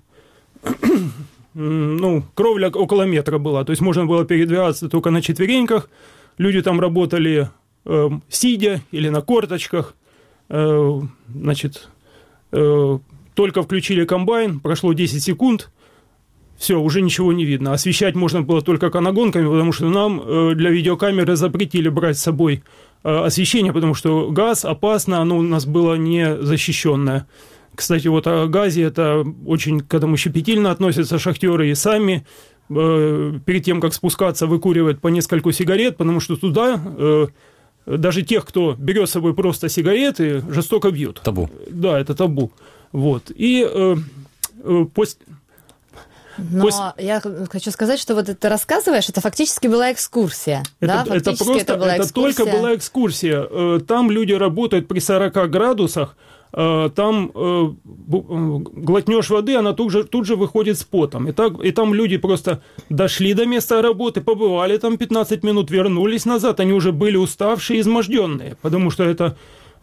ну, кровля около метра была, то есть можно было передвигаться только на четвереньках, люди там работали э, сидя или на корточках, э, значит, э, только включили комбайн, прошло десять секунд, все, уже ничего не видно. Освещать можно было только канагонками, потому что нам э, для видеокамеры запретили брать с собой э, освещение, потому что газ опасно, оно у нас было не защищенное. Кстати, вот о газе это очень к этому щепетильно относятся шахтеры и сами. Э, перед тем, как спускаться, выкуривают по нескольку сигарет, потому что туда э, даже тех, кто берет с собой просто сигареты, жестоко бьют. Табу. Да, это табу. Вот. И э, э, после... Но Пусть... я хочу сказать, что вот ты рассказываешь, это фактически была экскурсия. Это, да? это просто, это, была это только была экскурсия. Там люди работают при сорока градусах, там глотнешь воды, она тут же, тут же выходит с потом. И, так, и там люди просто дошли до места работы, побывали там пятнадцать минут, вернулись назад, они уже были уставшие, изможденные, потому что это,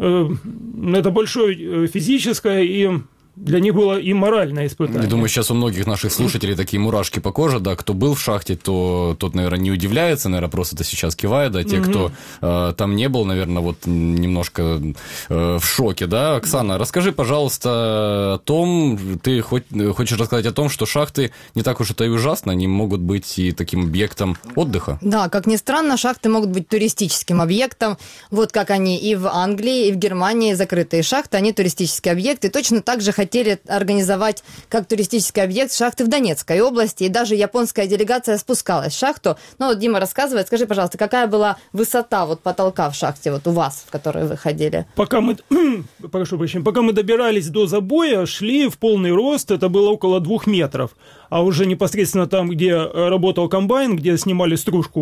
это большое физическое и... Для них было и моральное испытание. Я думаю, сейчас у многих наших слушателей такие мурашки по коже, да, кто был в шахте, то тот, наверное, не удивляется, наверное, просто это сейчас кивает, да, те, mm-hmm. кто э, там не был, наверное, вот немножко э, в шоке, да. Оксана, расскажи, пожалуйста, о том, ты хоть, хочешь рассказать о том, что шахты не так уж это и ужасно, они могут быть и таким объектом отдыха. Да, как ни странно, шахты могут быть туристическим объектом, вот как они и в Англии, и в Германии закрытые шахты, они туристический объект, и точно так же хотели организовать как туристический объект шахты в Донецкой области, и даже японская делегация спускалась в шахту. Ну, вот Дима рассказывает, скажи, пожалуйста, какая была высота вот потолка в шахте вот у вас, в которой вы ходили? Пока мы, прошу прощения, пока мы добирались до забоя, шли в полный рост, это было около двух метров, а уже непосредственно там, где работал комбайн, где снимали стружку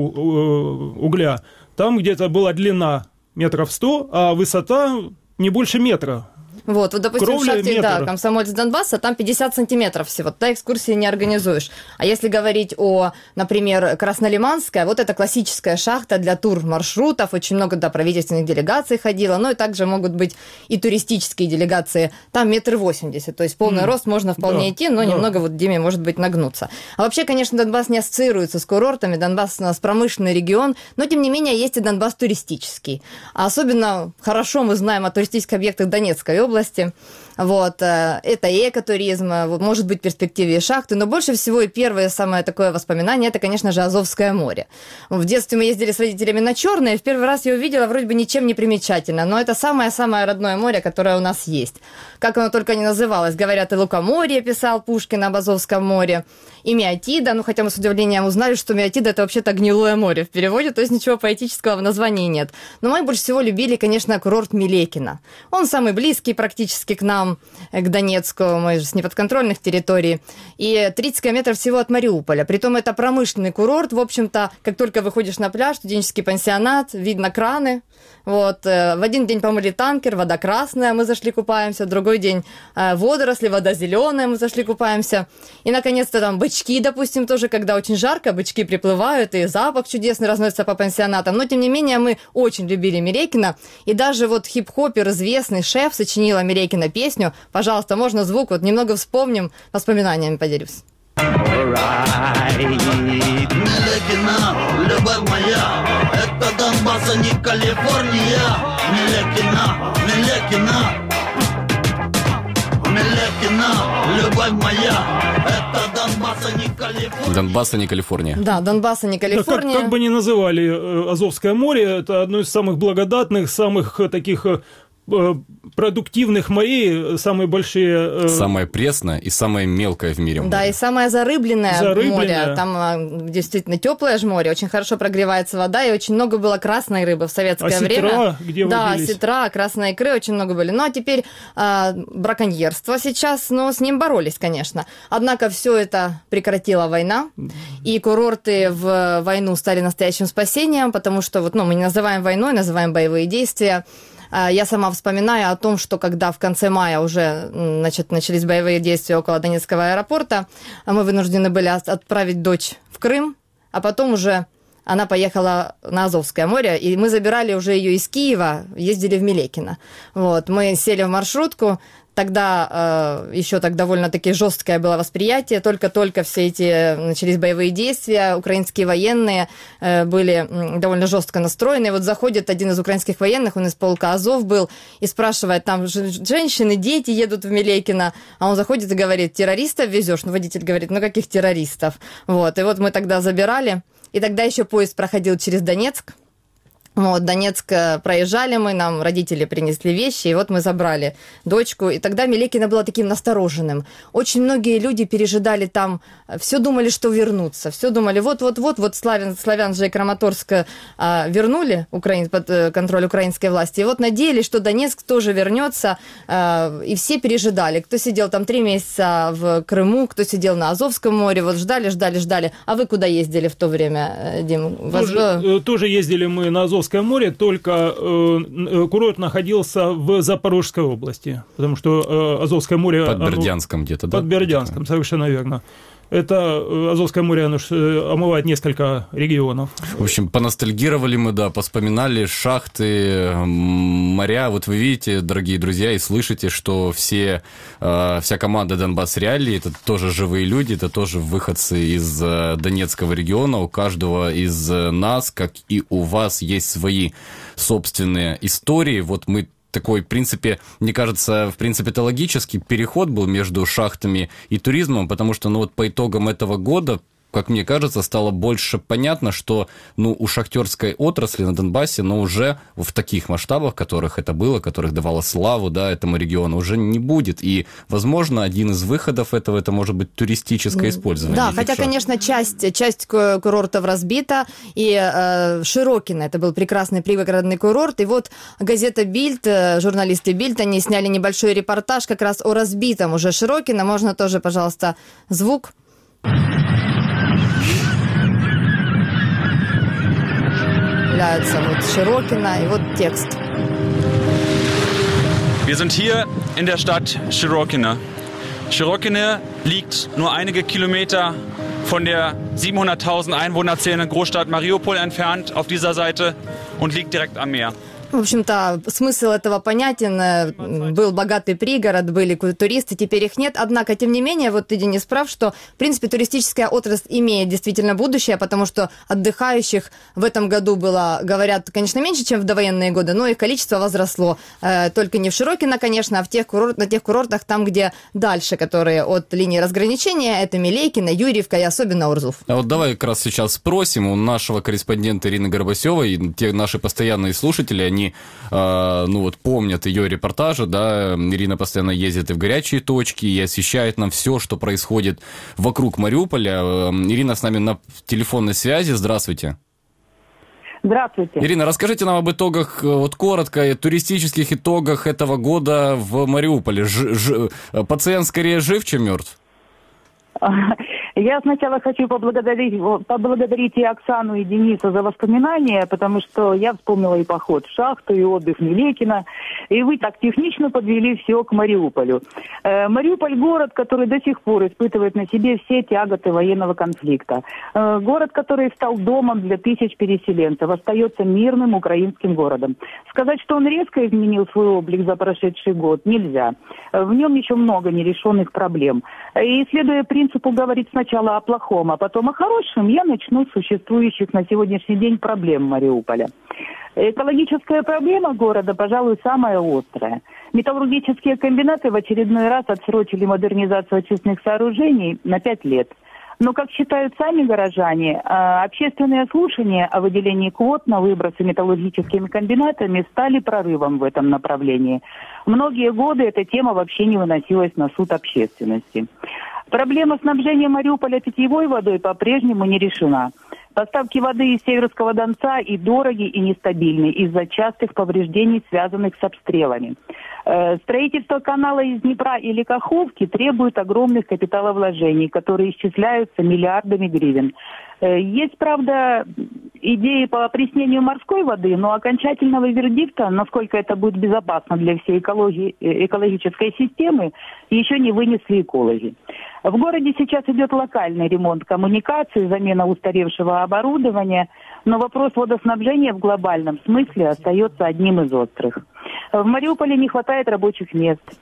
угля, там где-то была длина метров сто, а высота не больше метра. Вот, вот, допустим, Кровля в шахте, метр. да, Комсомольц Донбасса, там пятьдесят сантиметров всего, туда экскурсии не организуешь. А если говорить о, например, Краснолиманская, вот это классическая шахта для тур-маршрутов, очень много туда правительственных делегаций ходило, но и также могут быть и туристические делегации, там метр восемьдесят, то есть полный mm. рост можно вполне да, идти, но да. немного вот Диме, может быть, нагнуться. А вообще, конечно, Донбасс не ассоциируется с курортами, Донбасс у нас промышленный регион, но, тем не менее, есть и Донбасс туристический. А особенно хорошо мы знаем о туристических объектах Донецкой области. Вот, это и экотуризм, может быть, в перспективе и шахты, но больше всего и первое самое такое воспоминание, это, конечно же, Азовское море. В детстве мы ездили с родителями на Черное, и в первый раз я увидела, вроде бы ничем не примечательно, но это самое-самое родное море, которое у нас есть. Как оно только не называлось, говорят, и Лукоморье писал Пушкин об Азовском море, и Миотида, ну, хотя мы с удивлением узнали, что Миотида – это вообще-то гнилое море в переводе, то есть ничего поэтического в названии нет. Но мы больше всего любили, конечно, курорт Милекино. Он самый близкий практически к нам, к Донецку, мы же с неподконтрольных территорий, и тридцать километров всего от Мариуполя. Притом это промышленный курорт, в общем-то, как только выходишь на пляж, студенческий пансионат, видно краны. Вот. В один день помыли танкер, вода красная, мы зашли купаемся, в другой день водоросли, вода зеленая, мы зашли купаемся. И, наконец-то, там бычки, допустим, тоже, когда очень жарко, бычки приплывают, и запах чудесный разносится по пансионатам. Но, тем не менее, мы очень любили Милекино, и даже вот хип-хопер, известный шеф, сочинил Милекино песню. Пожалуйста, можно звук, вот немного вспомним, воспоминаниями поделюсь. Милекино, любовь моя, это Донбасс, а не Калифорния. Милекино, Милекино, Милекино, любовь моя, это Донбасс, а не Калифорния. Донбасс, а не Калифорния. Да, Донбасс, а не Калифорния. Как, как бы ни называли Азовское море, это одно из самых благодатных, самых таких продуктивных морей, самые большие... Самое пресное и самое мелкое в мире море. Да, и самое зарыбленное, зарыбленное. море. Там действительно теплое же море, очень хорошо прогревается вода, и очень много было красной рыбы в советское а время. Сетра, где да, водились? сетра, красной икры очень много были. Ну, а теперь а, браконьерство сейчас, но с ним боролись, конечно. Однако все это прекратила война, и курорты в войну стали настоящим спасением, потому что вот, ну, мы не называем войной, называем боевые действия. Я сама вспоминаю о том, что когда в конце мая уже, значит, начались боевые действия около Донецкого аэропорта, мы вынуждены были отправить дочь в Крым, а потом уже она поехала на Азовское море, и мы забирали уже ее из Киева, ездили в Милекино. Вот, мы сели в маршрутку, тогда э, еще так довольно-таки жесткое было восприятие, только-только все эти начались боевые действия, украинские военные э, были довольно жестко настроены. Вот заходит один из украинских военных, он из полка Азов был, и спрашивает, там женщины, дети едут в Милейкино, а он заходит и говорит, террористов везешь? Ну, водитель говорит, ну, каких террористов? Вот, и вот мы тогда забирали, и тогда еще поезд проходил через Донецк. Вот, Донецк проезжали мы, нам родители принесли вещи, и вот мы забрали дочку. И тогда Милейкино было таким настороженным. Очень многие люди пережидали там, все думали, что вернутся, все думали, вот-вот-вот, вот Славян, Славян же и Краматорск а, вернули Украин, под контроль украинской власти, и вот надеялись, что Донецк тоже вернется, а, и все пережидали. Кто сидел там три месяца в Крыму, кто сидел на Азовском море, вот ждали, ждали, ждали. А вы куда ездили в то время, Дим? Тоже, Вас... тоже ездили мы на Азовское море, только э, курорт находился в Запорожской области, потому что э, Азовское море... Под Бердянском где-то, да? Под Бердянском, совершенно верно. Это Азовское море, оно омывает несколько регионов. В общем, поностальгировали мы, да, поспоминали шахты, моря. Вот вы видите, дорогие друзья, и слышите, что все, вся команда Донбасс Реалии, это тоже живые люди, это тоже выходцы из Донецкого региона. У каждого из нас, как и у вас, есть свои собственные истории. Вот мы такой, в принципе, мне кажется, в принципе, это логический переход был между шахтами и туризмом, потому что, ну вот по итогам этого года, как мне кажется, стало больше понятно, что, ну, у шахтерской отрасли на Донбассе, но уже в таких масштабах, которых это было, которых давало славу, да, этому региону, уже не будет. И, возможно, один из выходов этого, это может быть туристическое использование. Да, хотя, шахт. конечно, часть, часть курортов разбита, и э, Широкино, это был прекрасный пригородный курорт, и вот газета «Бильд», журналисты «Бильд», они сняли небольшой репортаж как раз о разбитом уже Широкино. Можно тоже, пожалуйста, звук. Вот Широкино, и вот текст. Wir sind hier in der Stadt Širokine. Širokine liegt nur einige Kilometer von der siebenhunderttausend Einwohner zählenden Großstadt Mariupol entfernt auf dieser Seite und liegt direkt am Meer. В общем-то, смысл этого понятен. Был богатый пригород, были туристы, теперь их нет. Однако, тем не менее, вот ты, Денис, прав, что, в принципе, туристическая отрасль имеет действительно будущее, потому что отдыхающих в этом году было, говорят, конечно, меньше, чем в довоенные годы, но их количество возросло. Только не в Широкино, конечно, а в тех курорт, на тех курортах, там, где дальше, которые от линии разграничения, это Милейкино, Юрьевка и особенно Урзуф. А вот давай как раз сейчас спросим у нашего корреспондента Ирины Горбасевой, и те наши постоянные слушатели, они Они, ну вот, помнят ее репортажи, да, Ирина постоянно ездит и в горячие точки, и освещает нам все, что происходит вокруг Мариуполя. Ирина с нами на телефонной связи. Здравствуйте. Здравствуйте. Ирина, расскажите нам об итогах, вот коротко, туристических итогах этого года в Мариуполе. Ж, ж, пациент скорее жив, чем мертв? Я сначала хочу поблагодарить, поблагодарить и Оксану, и Дениса за воспоминания, потому что я вспомнила и поход в шахту, и отдых в Милейкино, и вы так технично подвели все к Мариуполю. Э, Мариуполь – город, который до сих пор испытывает на себе все тяготы военного конфликта. Э, город, который стал домом для тысяч переселенцев, остается мирным украинским городом. Сказать, что он резко изменил свой облик за прошедший год, нельзя. Э, в нем еще много нерешенных проблем. И, следуя принципу говорить сначала о плохом, а потом о хорошем, я начну с существующих на сегодняшний день проблем Мариуполя. Экологическая проблема города, пожалуй, самая острая. Металлургические комбинаты в очередной раз отсрочили модернизацию очистных сооружений на пять лет. Но, как считают сами горожане, общественные слушания о выделении квот на выбросы металлургическими комбинатами стали прорывом в этом направлении. Многие годы эта тема вообще не выносилась на суд общественности. Проблема снабжения Мариуполя питьевой водой по-прежнему не решена. Поставки воды из Северского Донца и дороги, и нестабильны из-за частых повреждений, связанных с обстрелами. Э, строительство канала из Днепра или Каховки требует огромных капиталовложений, которые исчисляются миллиардами гривен. Э, есть, правда, идеи по опреснению морской воды, но окончательного вердикта, насколько это будет безопасно для всей экологии, экологической системы, еще не вынесли экологи. В городе сейчас идет локальный ремонт коммуникаций, замена устаревшего оборудования, но вопрос водоснабжения в глобальном смысле остается одним из острых. В Мариуполе не хватает рабочих мест.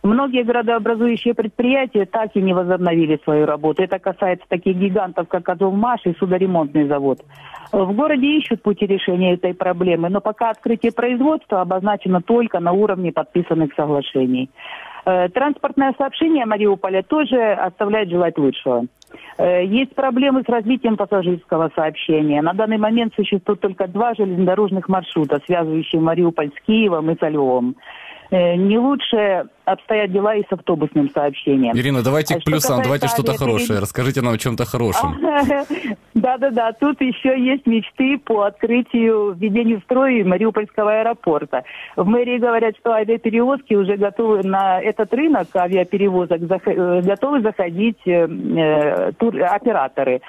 Многие градообразующие предприятия так и не возобновили свою работу. Это касается таких гигантов, как Азовмаш и судоремонтный завод. В городе ищут пути решения этой проблемы, но пока открытие производства обозначено только на уровне подписанных соглашений. Транспортное сообщение Мариуполя тоже оставляет желать лучшего. Есть проблемы с развитием пассажирского сообщения. На данный момент существует только два железнодорожных маршрута, связывающие Мариуполь с Киевом и со Львовом. Не лучше обстоят дела и с автобусным сообщением. Ирина, давайте а к плюсам, давайте что-то хорошее. Перед... Расскажите нам о чем-то хорошем. Да-да-да, тут еще есть мечты по открытию, введению в строй Мариупольского аэропорта. В мэрии говорят, что авиаперевозки уже готовы на этот рынок авиаперевозок, готовы заходить э, туроператоры.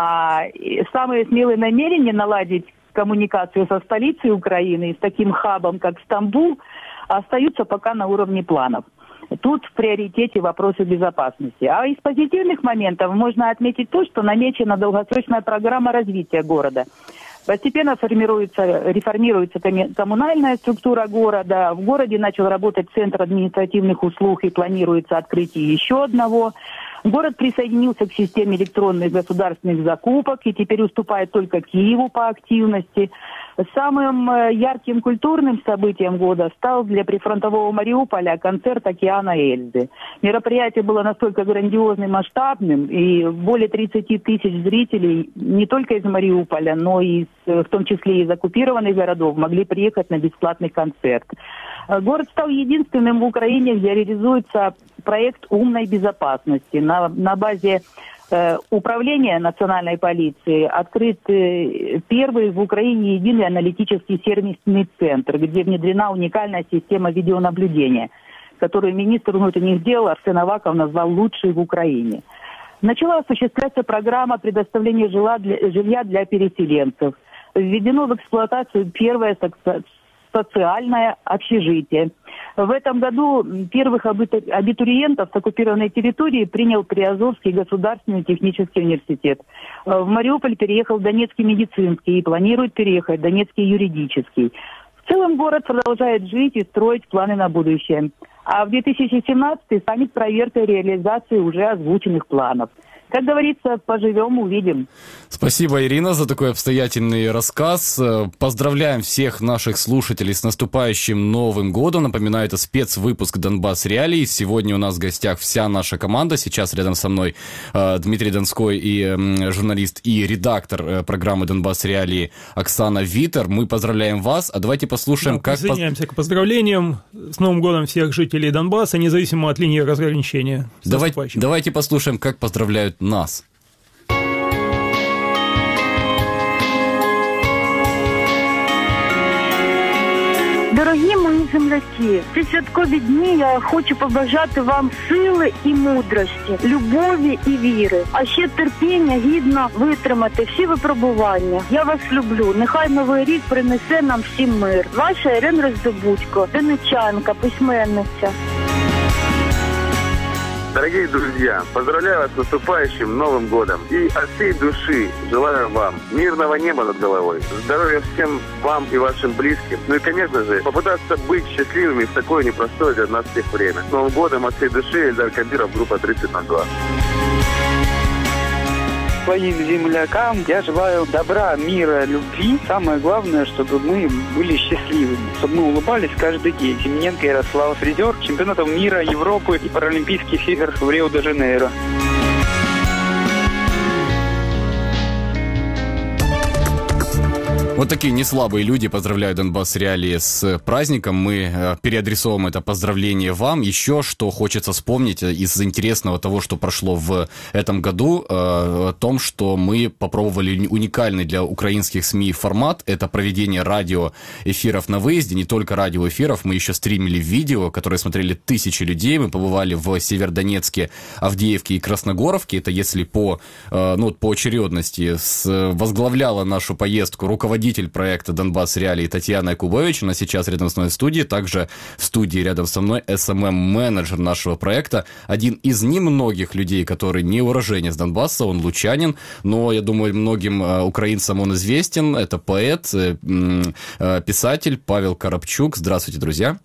А самые смелые намерения наладить коммуникацию со столицей Украины, с таким хабом, как Стамбул, остаются пока на уровне планов. Тут в приоритете вопросы безопасности. А из позитивных моментов можно отметить то, что намечена долгосрочная программа развития города. Постепенно формируется, реформируется коммунальная структура города. В городе начал работать Центр административных услуг и планируется открытие еще одного. Город присоединился к системе электронных государственных закупок и теперь уступает только Киеву по активности. Самым ярким культурным событием года стал для прифронтового Мариуполя концерт «Океана Эльзы». Мероприятие было настолько грандиозным, масштабным, и более тридцати тысяч зрителей не только из Мариуполя, но и в том числе из оккупированных городов могли приехать на бесплатный концерт. Город стал единственным в Украине, где реализуется проект умной безопасности. На, на базе э, управления национальной полиции открыт э, первый в Украине единый аналитический сервисный центр, где внедрена уникальная система видеонаблюдения, которую министр внутренних дел Арсен Аваков назвал лучшей в Украине. Начала осуществляться программа предоставления жилья для, жилья для переселенцев. Введено в эксплуатацию первое социальное общежитие. В этом году первых абитуриентов с оккупированной территории принял Приазовский государственный технический университет. В Мариуполь переехал Донецкий медицинский и планирует переехать Донецкий юридический. В целом город продолжает жить и строить планы на будущее. А в две тысячи семнадцатом станет проверкой реализации уже озвученных планов. Как говорится, поживем, увидим. Спасибо, Ирина, за такой обстоятельный рассказ. Поздравляем всех наших слушателей с наступающим Новым годом. Напоминаю, это спецвыпуск «Донбасс Реалий». Сегодня у нас в гостях вся наша команда. Сейчас рядом со мной э, Дмитрий Донской, и э, журналист и редактор э, программы «Донбасс Реалии» Оксана Витер. Мы поздравляем вас. А давайте послушаем, да, как... Присоединяемся к поздравлениям с Новым годом всех жителей Донбасса, независимо от линии разграничения. Давайте, давайте послушаем, как поздравляют нас. Дорогі мої земляки, ці святкові дні я хочу побажати вам сили і мудрості, любові і віри, а ще терпіння гідно витримати всі випробування. Я вас люблю. Нехай Новий рік принесе нам всім мир. Ваша Ірина Роздобудько, донечанка, письменниця. Дорогие друзья, поздравляю вас с наступающим Новым годом и от всей души желаю вам мирного неба над головой, здоровья всем вам и вашим близким, ну и, конечно же, попытаться быть счастливыми в такое непростое для нас всех время. С Новым годом от всей души, Эльдар Кабиров, группа тридцать ноль два. Своим землякам я желаю добра, мира, любви. Самое главное, чтобы мы были счастливыми, чтобы мы улыбались каждый день. Семененко Ярослав, призер чемпионатов мира, Европы и Паралимпийских игр в Рио-де-Жанейро. Вот такие неслабые люди поздравляют Донбасс Реалии с праздником. Мы переадресовываем это поздравление вам. Еще что хочется вспомнить из интересного того, что прошло в этом году, о том, что мы попробовали уникальный для украинских СМИ формат. Это проведение радиоэфиров на выезде. Не только радиоэфиров, мы еще стримили видео, которые смотрели тысячи людей. Мы побывали в Северодонецке, Авдеевке и Красногоровке. Это если по, ну, по очередности возглавляла нашу поездку руководитель проекта «Донбасс Реалии» Татьяна Якубович. Она сейчас рядом с мной в студии. Также в студии рядом со мной эс эм эм-менеджер нашего проекта. Один из немногих людей, который не уроженец Донбасса, он лучанин, но, я думаю, многим украинцам он известен. Это поэт, писатель Павел Коробчук. Здравствуйте, друзья.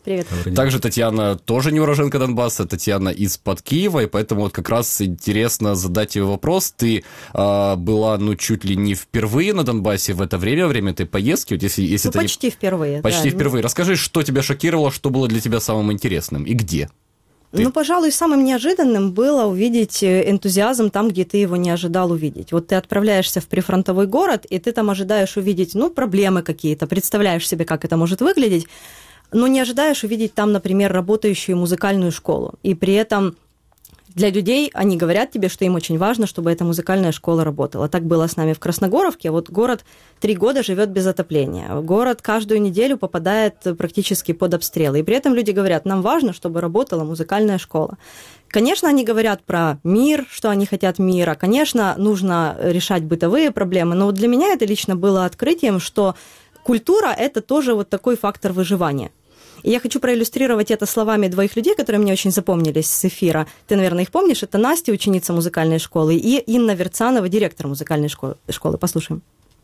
Привет. Также Татьяна тоже не уроженка Донбасса, Татьяна из-под Киева, и поэтому вот как раз интересно задать тебе вопрос. Ты а, была, ну, чуть ли не впервые на Донбассе в это время, время этой поездки? Вот если, если ну, ты почти не... впервые. Почти да. впервые. Расскажи, что тебя шокировало, что было для тебя самым интересным и где? Ты... Ну, пожалуй, самым неожиданным было увидеть энтузиазм там, где ты его не ожидал увидеть. Вот ты отправляешься в прифронтовой город, и ты там ожидаешь увидеть, ну, проблемы какие-то, представляешь себе, как это может выглядеть, но не ожидаешь увидеть там, например, работающую музыкальную школу. И при этом для людей они говорят тебе, что им очень важно, чтобы эта музыкальная школа работала. Так было с нами в Красногоровке. Вот город три года живет без отопления. Город каждую неделю попадает практически под обстрелы. И при этом люди говорят, нам важно, чтобы работала музыкальная школа. Конечно, они говорят про мир, что они хотят мира. Конечно, нужно решать бытовые проблемы. Но вот для меня это лично было открытием, что культура – это тоже вот такой фактор выживания. И я хочу проиллюстрировать это словами двоих людей, которые мне очень запомнились с эфира. Ты, наверное, их помнишь. Это Настя, ученица музыкальной школы, и Инна Верцанова, директор музыкальной школы. Послушаем.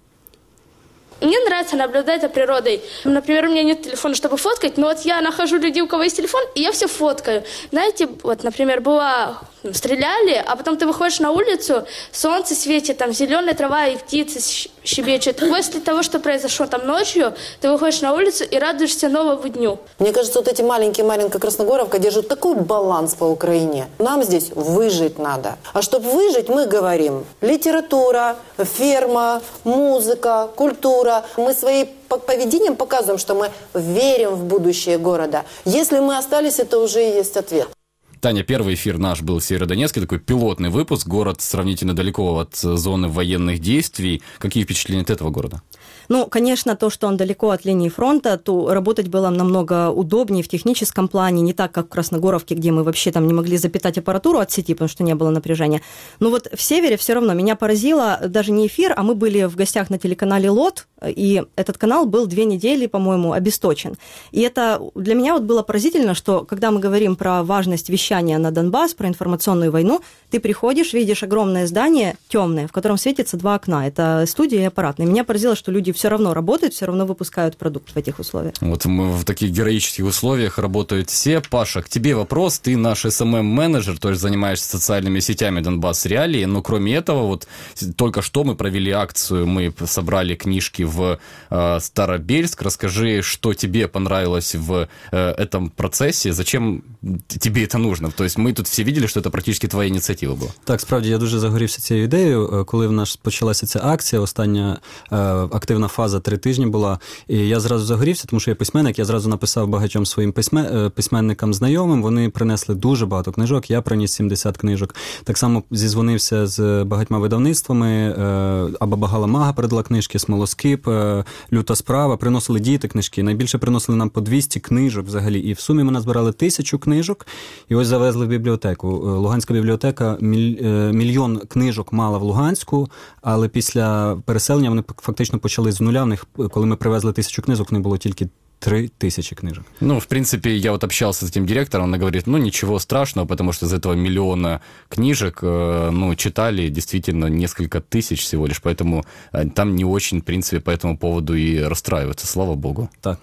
Мне нравится наблюдать за природой. Например, у меня нет телефона, чтобы фоткать, но вот я нахожу людей, у кого есть телефон, и я все фоткаю. Знаете, вот, например, была, стреляли, а потом ты выходишь на улицу, солнце светит, там зеленая трава и птицы щебечут. После того, что произошло там ночью, ты выходишь на улицу и радуешься новому дню. Мне кажется, вот эти маленькие маленькая Красногоровка держат такой баланс по Украине. Нам здесь выжить надо. А чтобы выжить, мы говорим литература, ферма, музыка, культура. Мы своим поведением показываем, что мы верим в будущее города. Если мы остались, это уже и есть ответ. Таня, первый эфир наш был в Северодонецке, такой пилотный выпуск. Город сравнительно далеко от зоны военных действий. Какие впечатления от этого города? Ну, конечно, то, что он далеко от линии фронта, то работать было намного удобнее в техническом плане, не так, как в Красногоровке, где мы вообще там не могли запитать аппаратуру от сети, потому что не было напряжения. Но вот в Севере все равно меня поразило даже не эфир, а мы были в гостях на телеканале ЛОТ, и этот канал был две недели, по-моему, обесточен. И это для меня вот было поразительно, что когда мы говорим про важность вещания на Донбасс, про информационную войну, ты приходишь, видишь огромное здание темное, в котором светится два окна. Это студия и аппаратная. Меня поразило, что люди все равно работают, все равно выпускают продукт в этих условиях. Вот мы в таких героических условиях работают все. Паша, к тебе вопрос. Ты наш эс эм эм-менеджер, то есть занимаешься социальными сетями Донбасс Реалии, но кроме этого, вот только что мы провели акцию, мы собрали книжки в э, Старобельск. Расскажи, что тебе понравилось в э, этом процессе, зачем тебе это нужно? То есть ми тут всі виділи, що це практично твоя ініціатива була. Так, справді, я дуже загорівся цією ідеєю. Коли в нас почалася ця акція, остання е, активна фаза три тижні була, і я зразу загорівся, тому що я письменник, я зразу написав багатьом своїм письме, письменникам знайомим, вони принесли дуже багато книжок, я приніс сімдесят книжок. Так само зізвонився з багатьма видавництвами, е, Абабагала Мага передала книжки, Смолоскип, е, Люта справа, приносили діти книжки, найбільше приносили нам по двісті книжок взагалі, і в сумі ми назбирали тисячу книжок, і ось завезли в бібліотеку. Луганська бібліотека мільйон книжок мала в Луганську, але після переселення вони фактично почали з нуля. В них, коли ми привезли тисячу книжок, не було тільки три тысячи книжек. Ну, в принципе, я вот общался с этим директором, он говорит, ну, ничего страшного, потому что из этого миллиона книжек, ну, читали действительно несколько тысяч всего лишь, поэтому там не очень, в принципе, по этому поводу и расстраиваться, слава богу. Так.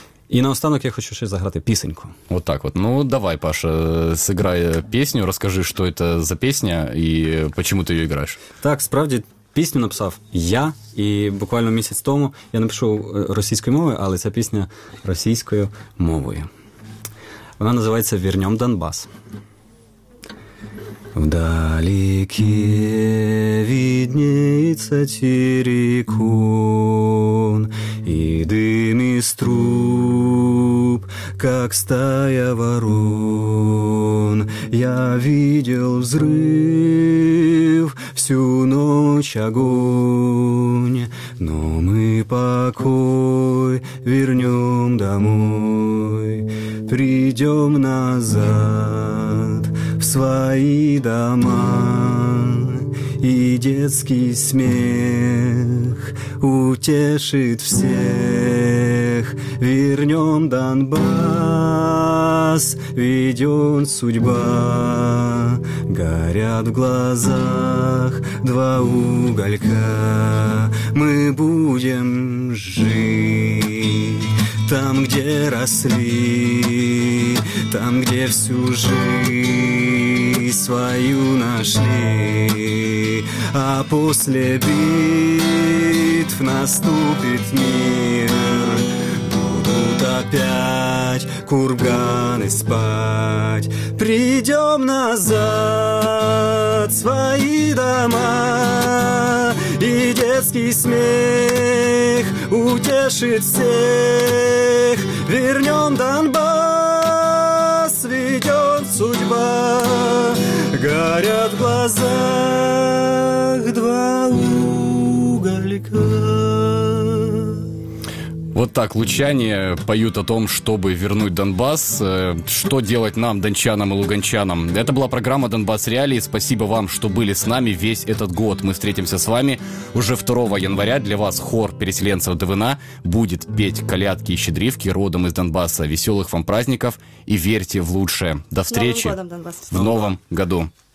І наостанок я хочу ще заграти пісеньку. Вот так вот. Ну, давай, Паша, сыграй песню, расскажи, что это за песня и почему ты ее играешь. Так, справді, пісню написав я, і буквально місяць тому я напишу російською мовою, але ця пісня російською мовою. Вона називається «Вернем Донбасс». Вдалеке виднеется террикон, и дым из труб, как стая ворон. Я видел взрыв, всю ночь огонь, но мы покой вернем домой, придем назад в свои дома, и детский смех утешит всех. Вернем Донбасс, ведет судьба, горят в глазах два уголька. Мы будем жить там, где росли, там, где всю жизнь свою нашли. А после битв наступит мир, будут опять курганы спать. Придем назад в свои дома, и детский смех утешит всех. Вернем Донбасс, ведет судьба, горят в глазах два уголька. Вот так лучане поют о том, чтобы вернуть Донбасс. Что делать нам, дончанам и луганчанам? Это была программа «Донбасс Реалии». Спасибо вам, что были с нами весь этот год. Мы встретимся с вами уже второго января. Для вас хор переселенцев ДВНА будет петь колядки и щедривки родом из Донбасса. Веселых вам праздников и верьте в лучшее. До встречи в новом году.